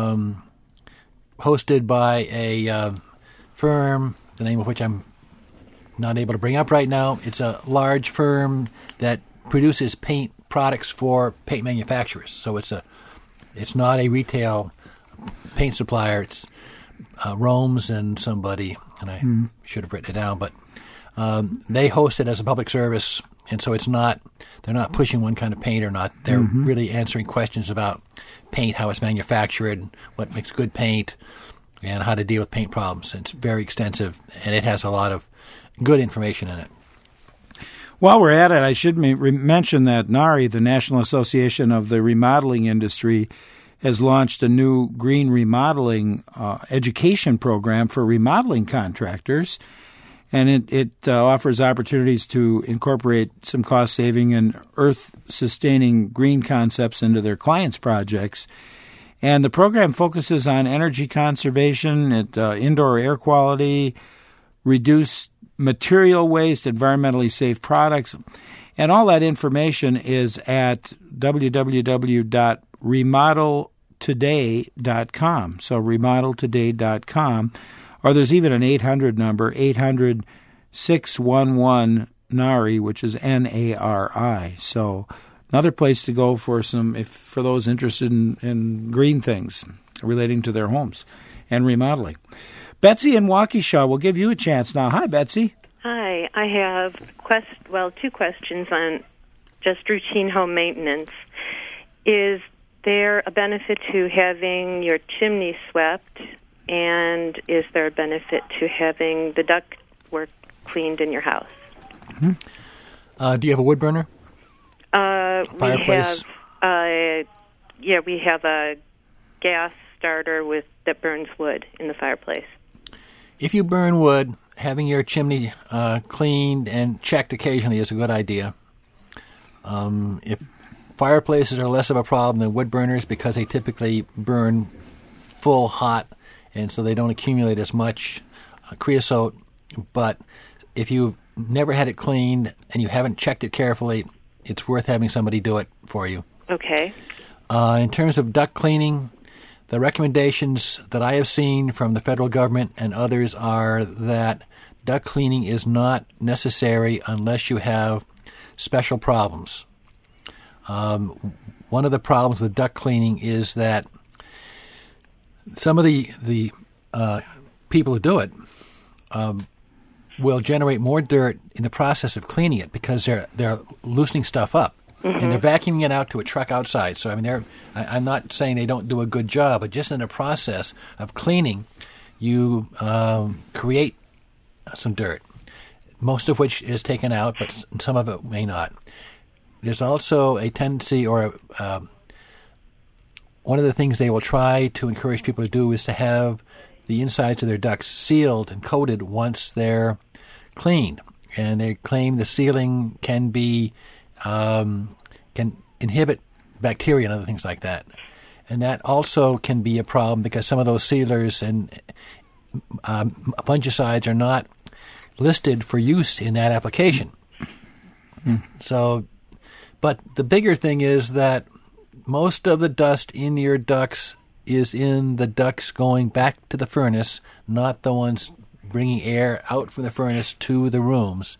hosted by a firm, the name of which I'm not able to bring up right now. It's a large firm that produces paint products for paint manufacturers. So it's not a retail paint supplier. It's Rome's and somebody, and I should have written it down, but they host it as a public service, and so they're not pushing one kind of paint or not. They're really answering questions about paint, how it's manufactured, what makes good paint, and how to deal with paint problems. It's very extensive, and it has a lot of good information in it. While we're at it, I should mention that NARI, the National Association of the Remodeling Industry, has launched a new green remodeling education program for remodeling contractors, and it offers opportunities to incorporate some cost-saving and earth-sustaining green concepts into their clients' projects. And the program focuses on energy conservation, indoor air quality, reduced material waste, environmentally safe products. And all that information is at www.remodeltoday.com. So remodeltoday.com. Or there's even an 800 number, 800-611-NARI, which is NARI. So another place to go for for those interested in green things relating to their homes and remodeling. Betsy in Waukesha, we'll give you a chance now. Hi, Betsy. Hi, I have two questions on just routine home maintenance. Is there a benefit to having your chimney swept, and is there a benefit to having the ductwork cleaned in your house? Mm-hmm. Do you have a wood burner? Fireplace? We have a gas starter that burns wood in the fireplace. If you burn wood, having your chimney cleaned and checked occasionally is a good idea. If fireplaces are less of a problem than wood burners because they typically burn full hot, and so they don't accumulate as much creosote. But if you've never had it cleaned and you haven't checked it carefully, it's worth having somebody do it for you. Okay. In terms of duct cleaning, the recommendations that I have seen from the federal government and others are that duct cleaning is not necessary unless you have special problems. One of the problems with duct cleaning is that some of the people who do it will generate more dirt in the process of cleaning it because they're loosening stuff up. Mm-hmm. And they're vacuuming it out to a truck outside. So, I'm not saying they don't do a good job, but just in the process of cleaning, you create some dirt, most of which is taken out, but some of it may not. There's also a tendency, or one of the things they will try to encourage people to do is to have the insides of their ducts sealed and coated once they're cleaned. And they claim the sealing can be can inhibit bacteria and other things like that. And that also can be a problem because some of those sealers and fungicides are not listed for use in that application. So, but the bigger thing is that most of the dust in your ducts is in the ducts going back to the furnace, not the ones bringing air out from the furnace to the rooms.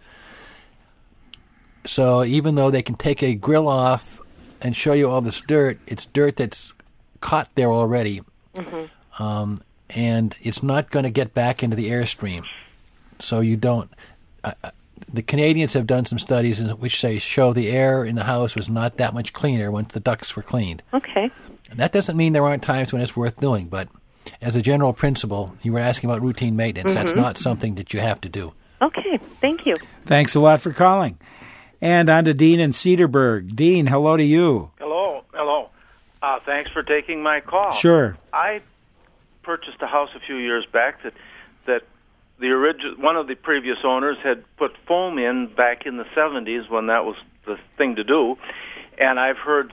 So even though they can take a grill off and show you all this dirt, it's dirt that's caught there already. Mm-hmm. And it's not going to get back into the airstream. So you don't... the Canadians have done some studies which show the air in the house was not that much cleaner once the ducts were cleaned. Okay. And that doesn't mean there aren't times when it's worth doing, but as a general principle, you were asking about routine maintenance. Mm-hmm. That's not something that you have to do. Okay, thank you. Thanks a lot for calling. And on to Dean in Cedarburg. Dean, hello to you. Hello. Thanks for taking my call. Sure. I purchased a house a few years back that one of the previous owners had put foam in back in the 70s when that was the thing to do, and I've heard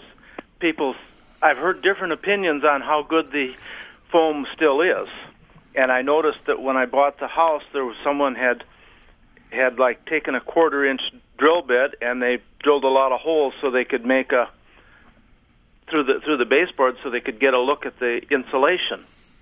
different opinions on how good the foam still is. And I noticed that when I bought the house, someone had like taken a 1/4-inch drill bit and they drilled a lot of holes so they could make through the baseboard so they could get a look at the insulation.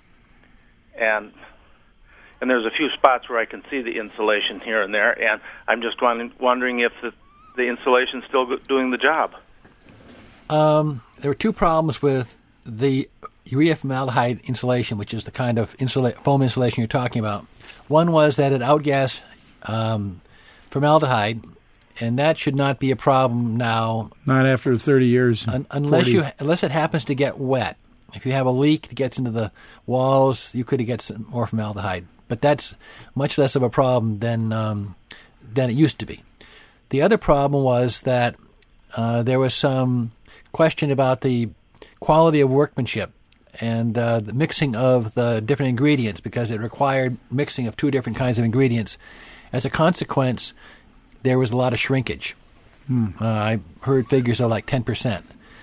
And there's a few spots where I can see the insulation here and there, and I'm just wondering if the insulation's still doing the job. There were two problems with the urea formaldehyde insulation, which is the kind of foam insulation you're talking about. One was that it outgassed formaldehyde, and that should not be a problem now. Not after 30 years. Unless it happens to get wet. If you have a leak that gets into the walls, you could get some more formaldehyde. But that's much less of a problem than it used to be. The other problem was that there was some question about the quality of workmanship and the mixing of the different ingredients, because it required mixing of two different kinds of ingredients. As a consequence, there was a lot of shrinkage. I heard figures of like 10%.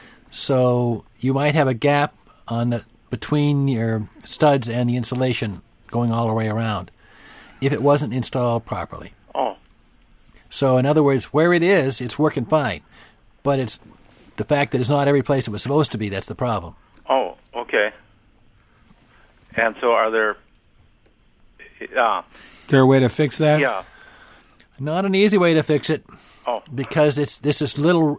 So you might have a gap between your studs and the insulation going all the way around if it wasn't installed properly. Oh. So, in other words, where it is, it's working fine. But it's the fact that it's not every place it was supposed to be that's the problem. Oh, okay. And so are there... Is there a way to fix that? Yeah. Not an easy way to fix it. Oh. Because this little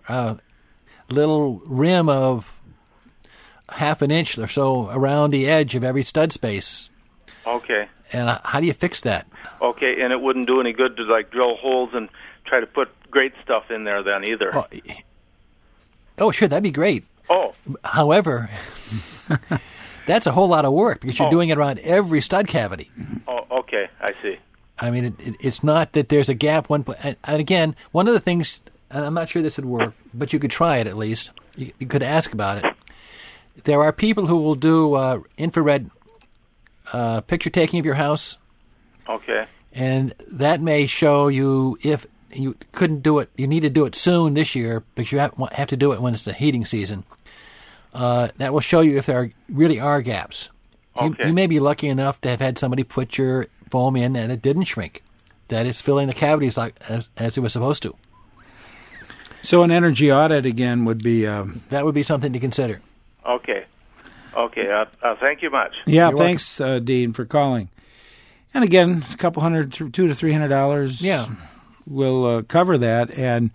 rim of half an inch or so around the edge of every stud space. Okay. And how do you fix that? Okay, and it wouldn't do any good to like drill holes and try to put great stuff in there then either. Oh, sure, that'd be great. Oh. However, that's a whole lot of work because you're doing it around every stud cavity. Oh, okay, I see. I mean, it's not that there's a gap one place. And again, one of the things, and I'm not sure this would work, but you could try it at least. You could ask about it. There are people who will do infrared picture taking of your house. Okay. And that may show you if you couldn't do it, you need to do it soon this year because you have to do it when it's the heating season. That will show you if there really are gaps. Okay. You may be lucky enough to have had somebody put your foam in and it didn't shrink. That is filling the cavities like as it was supposed to. So an energy audit again would be... that would be something to consider. Okay. Okay. Thank you much. Yeah, thanks, Dean, for calling. And again, a couple $200 to $300. Yeah, will cover that. And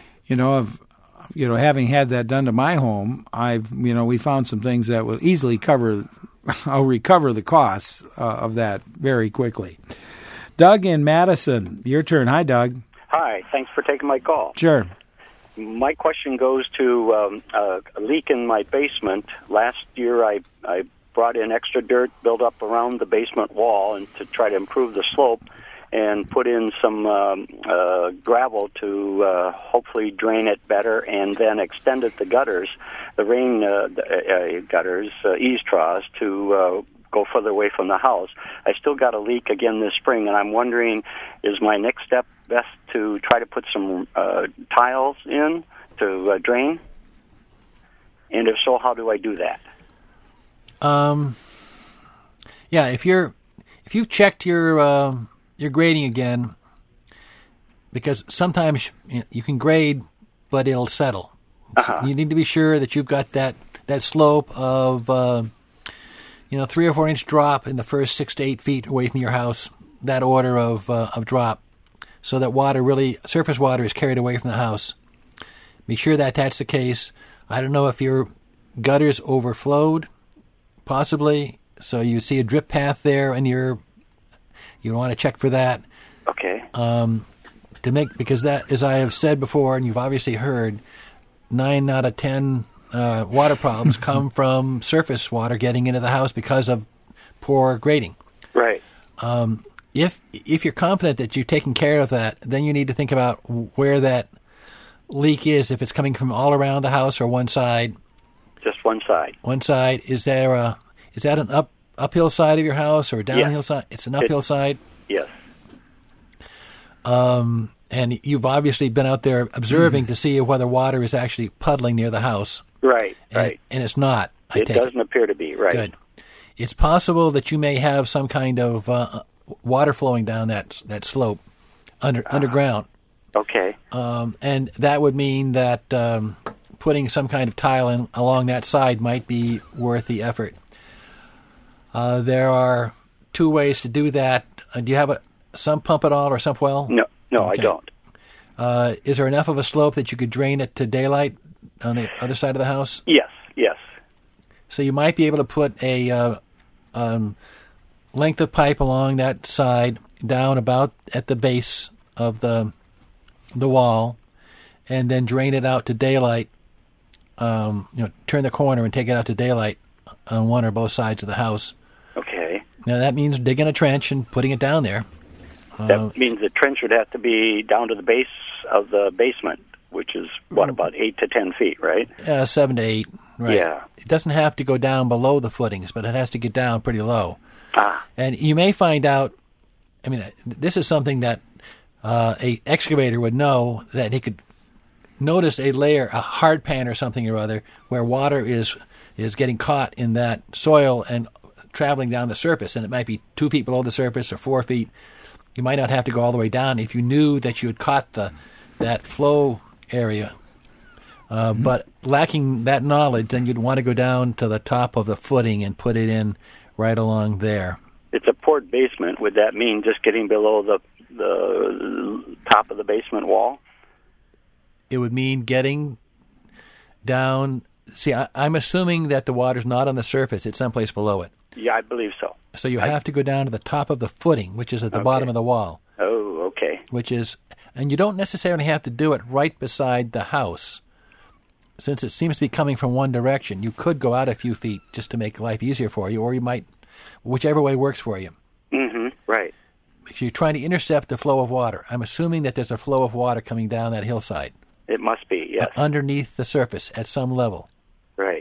having had that done to my home, we found some things that will easily cover. I'll recover the costs of that very quickly. Doug in Madison, your turn. Hi, Doug. Hi. Thanks for taking my call. Sure. My question goes to a leak in my basement. Last year, I brought in extra dirt, built up around the basement wall, and to try to improve the slope, and put in some gravel to hopefully drain it better, and then extended the gutters, the rain gutters, eaves troughs, to go further away from the house. I still got a leak again this spring, and I'm wondering, is my next step best to try to put some tiles in to drain? And if so, how do I do that? Yeah, if you've checked your grading again, because sometimes you can grade, but it'll settle. So you need to be sure that you've got that slope of 3 or 4 inch drop in the first 6 to 8 feet away from your house. That order of drop, so that surface water is carried away from the house. Be sure that that's the case. I don't know if your gutters overflowed, possibly. So you see a drip path there, and you want to check for that. Okay. Because that, as I have said before, and you've obviously heard, 9 out of 10 water problems come from surface water getting into the house because of poor grading. Right. If you're confident that you've taken care of that, then you need to think about where that leak is. If it's coming from all around the house or one side. Just one side. One side. Is that an uphill side of your house or a downhill side? It's an uphill side. Yes. And you've obviously been out there observing to see whether water is actually puddling near the house. Right. And it's not. It doesn't appear to be. Right. Good. It's possible that you may have some kind of water flowing down that slope underground. Okay. And that would mean that putting some kind of tile in along that side might be worth the effort. There are 2 ways to do that. Do you have a sump pump at all or sump well? No, okay. I don't. Is there enough of a slope that you could drain it to daylight on the other side of the house? Yes. So you might be able to put a length of pipe along that side down about at the base of the wall, and then drain it out to daylight. Turn the corner and take it out to daylight on one or both sides of the house. Okay. Now that means digging a trench and putting it down there. That means the trench would have to be down to the base of the basement, which is, about 8 to 10 feet, right? 7 to 8, right. Yeah. It doesn't have to go down below the footings, but it has to get down pretty low. And you may find out, this is something that a excavator would know, that he could notice a layer, a hard pan or something or other, where water is getting caught in that soil and traveling down the surface, and it might be 2 feet below the surface or 4 feet. You might not have to go all the way down if you knew that you had caught that flow area. But lacking that knowledge, then you'd want to go down to the top of the footing and put it in right along there. It's a port basement. Would that mean just getting below the top of the basement wall? It would mean getting down. See, I'm assuming that the water's not on the surface. It's someplace below it. Yeah, I believe so. So you have to go down to the top of the footing, which is at the bottom of the wall. Oh, okay. And you don't necessarily have to do it right beside the house. Since it seems to be coming from one direction, you could go out a few feet just to make life easier for you, or you might, whichever way works for you. Mm-hmm, right. Because you're trying to intercept the flow of water. I'm assuming that there's a flow of water coming down that hillside. It must be, yes. Underneath the surface at some level. Right.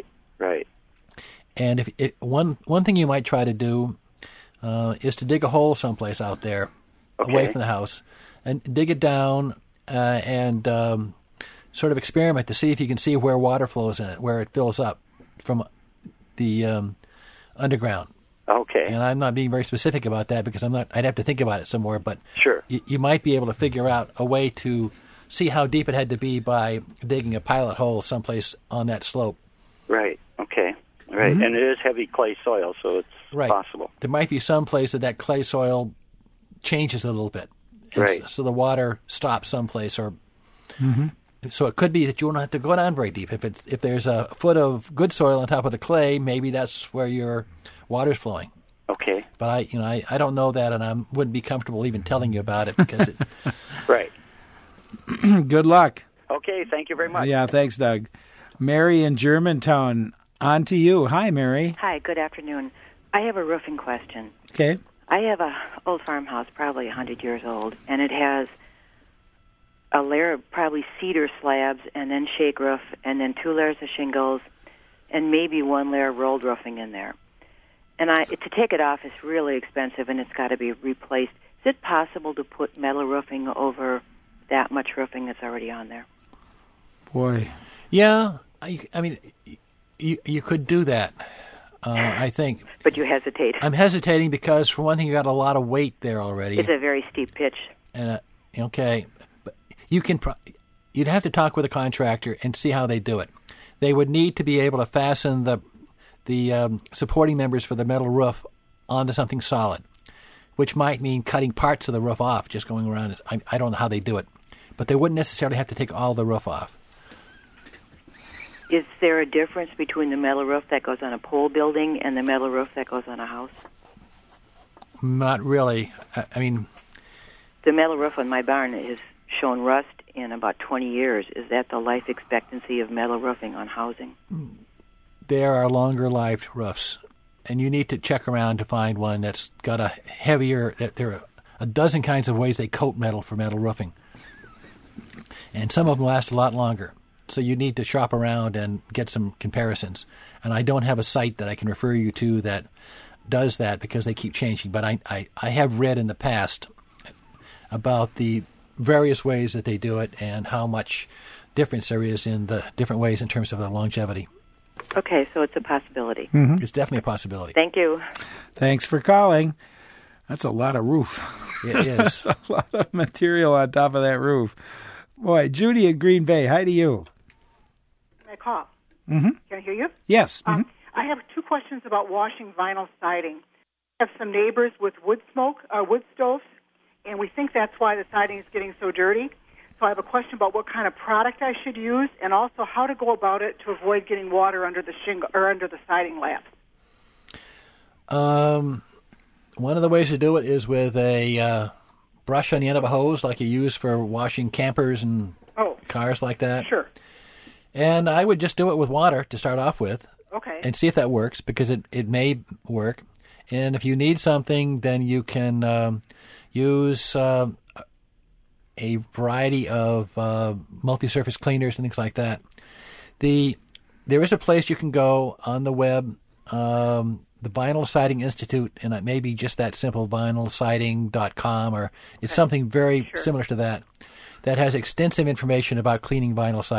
And one thing you might try to do is to dig a hole someplace out there, away from the house, and dig it down and sort of experiment to see if you can see where water flows in it, where it fills up from the underground. Okay. And I'm not being very specific about that because I'd have to think about it some more, but sure. You might be able to figure out a way to see how deep it had to be by digging a pilot hole someplace on that slope. Right. Okay. Right. Mm-hmm. And it is heavy clay soil, so it's possible. There might be some place that clay soil changes a little bit. Right. So the water stops someplace, or so it could be that you won't have to go down very deep. If there's a foot of good soil on top of the clay, maybe that's where your water's flowing. Okay. But I don't know that, and I wouldn't be comfortable even telling you about it because Right. Good luck. Okay, thank you very much. Yeah, thanks, Doug. Mary in Germantown, on to you. Hi, Mary. Hi, good afternoon. I have a roofing question. Okay. I have a old farmhouse, probably 100 years old, and it has a layer of probably cedar slabs and then shake roof and then 2 layers of shingles and maybe 1 layer of rolled roofing in there. And to take it off is really expensive, and it's got to be replaced. Is it possible to put metal roofing over that much roofing that's already on there? Boy. Yeah, I mean, you could do that, I think. But you hesitate. I'm hesitating because, for one thing, you got a lot of weight there already. It's a very steep pitch. And okay, but you'd have to talk with a contractor and see how they do it. They would need to be able to fasten the supporting members for the metal roof onto something solid, which might mean cutting parts of the roof off, just going around it. I don't know how they do it, but they wouldn't necessarily have to take all the roof off. Is there a difference between the metal roof that goes on a pole building and the metal roof that goes on a house? Not really. I mean, the metal roof on my barn has shown rust in about 20 years. Is that the life expectancy of metal roofing on housing? There are longer-lived roofs, and you need to check around to find one that's got a heavier. There are a dozen kinds of ways they coat metal for metal roofing, and some of them last a lot longer. So you need to shop around and get some comparisons. And I don't have a site that I can refer you to that does that because they keep changing. But I have read in the past about the various ways that they do it and how much difference there is in the different ways in terms of their longevity. Okay, so it's a possibility. Mm-hmm. It's definitely a possibility. Thank you. Thanks for calling. That's a lot of roof. It is. That's a lot of material on top of that roof. Boy, Judy in Green Bay, hi to you. Can I call? Mm-hmm. Can I hear you? Yes. Mm-hmm. I have 2 questions about washing vinyl siding. I have some neighbors with wood stoves, and we think that's why the siding is getting so dirty. So I have a question about what kind of product I should use, and also how to go about it to avoid getting water under the shingle or under the siding laps. One of the ways to do it is with a brush on the end of a hose, like you use for washing campers and cars like that. Sure. And I would just do it with water to start off with. Okay. And see if that works, because it may work. And if you need something, then you can use a variety of multi-surface cleaners and things like that. There is a place you can go on the web, the Vinyl Siding Institute, and it may be just that simple, vinylsiding.com, or it's something very similar to that has extensive information about cleaning vinyl siding.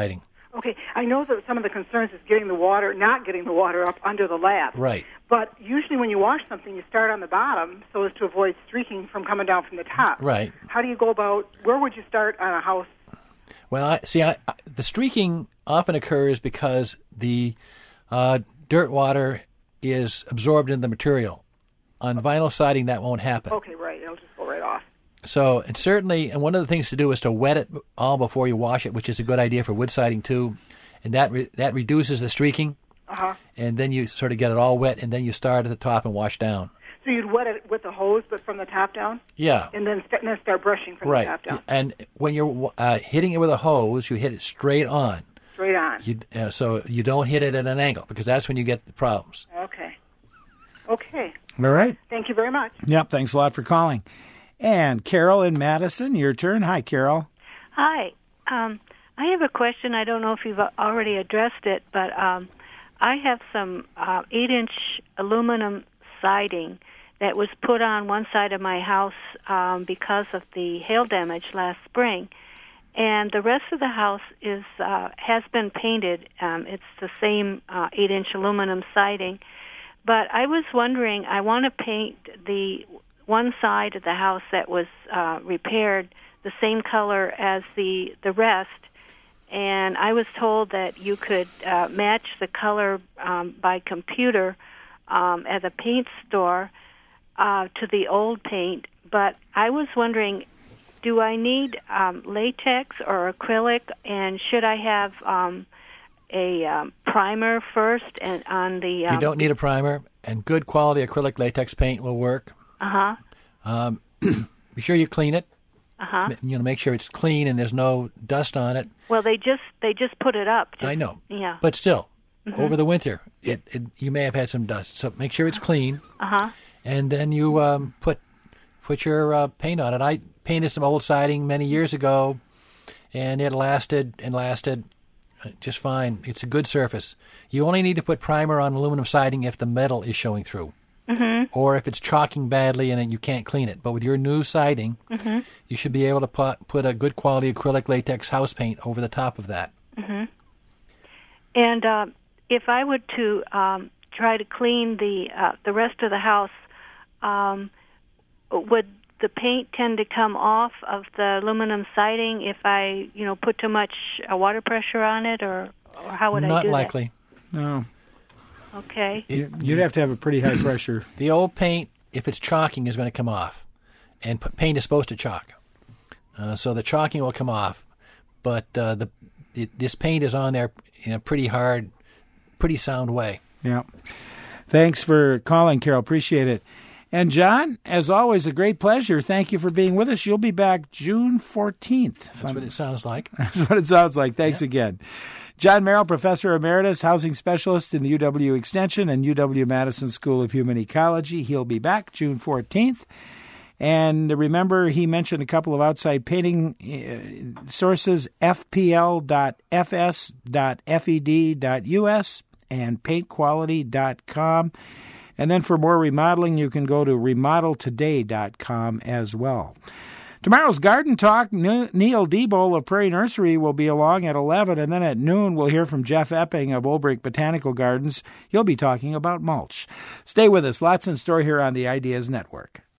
Okay, I know that some of the concerns is not getting the water up under the lap. Right. But usually when you wash something, you start on the bottom so as to avoid streaking from coming down from the top. Right. How do you go about, where would you start on a house? Well, the streaking often occurs because the dirt water is absorbed in the material. On vinyl siding, that won't happen. Okay, right. It'll just go right off. So, and one of the things to do is to wet it all before you wash it, which is a good idea for wood siding too, and that reduces the streaking. Uh-huh. And then you sort of get it all wet, and then you start at the top and wash down. So you'd wet it with the hose, but from the top down? Yeah. And then start brushing from right. the top down. And when you're hitting it with a hose, you hit it straight on. Straight on. So you don't hit it at an angle, because that's when you get the problems. Okay. Okay. All right. Thank you very much. Yep, thanks a lot for calling. And Carol in Madison, your turn. Hi, Carol. Hi. I have a question. I don't know if you've already addressed it, but I have some 8-inch aluminum siding that was put on one side of my house because of the hail damage last spring. And the rest of the house has been painted. It's the same 8-inch aluminum siding. But I was wondering, I want to paint the one side of the house that was repaired the same color as the rest. And I was told that you could match the color by computer at a paint store to the old paint. But I was wondering, do I need latex or acrylic, and should I have a primer first and on the... You don't need a primer, and good quality acrylic latex paint will work. Uh-huh. Be sure you clean it. Uh-huh. Make sure it's clean and there's no dust on it. Well, they just put it up. I know. Yeah. But still, Mhm. over the winter, you may have had some dust. So make sure it's clean. Uh-huh. And then you put your paint on it. I painted some old siding many years ago, and it lasted just fine. It's a good surface. You only need to put primer on aluminum siding if the metal is showing through. Mm-hmm. Or if it's chalking badly and you can't clean it. But with your new siding, Mm-hmm. you should be able to put a good quality acrylic latex house paint over the top of that. Mm-hmm. And if I were to try to clean the rest of the house, would the paint tend to come off of the aluminum siding if I, put too much water pressure on it, or how would I do that? Not likely. No. Okay. You'd have to have a pretty high pressure. The old paint, if it's chalking, is going to come off. And paint is supposed to chalk. So the chalking will come off. But this paint is on there in a pretty hard, pretty sound way. Yeah. Thanks for calling, Carol. Appreciate it. And John, as always, a great pleasure. Thank you for being with us. You'll be back June 14th. That's what it sounds like. That's what it sounds like. Thanks again. John Merrill, Professor Emeritus, Housing Specialist in the UW Extension and UW-Madison School of Human Ecology. He'll be back June 14th. And remember, he mentioned a couple of outside painting sources, fpl.fs.fed.us and paintquality.com. And then for more remodeling, you can go to remodeltoday.com as well. Tomorrow's Garden Talk, Neil Diebold of Prairie Nursery will be along at 11, and then at noon we'll hear from Jeff Epping of Olbrich Botanical Gardens. He'll be talking about mulch. Stay with us. Lots in store here on the Ideas Network.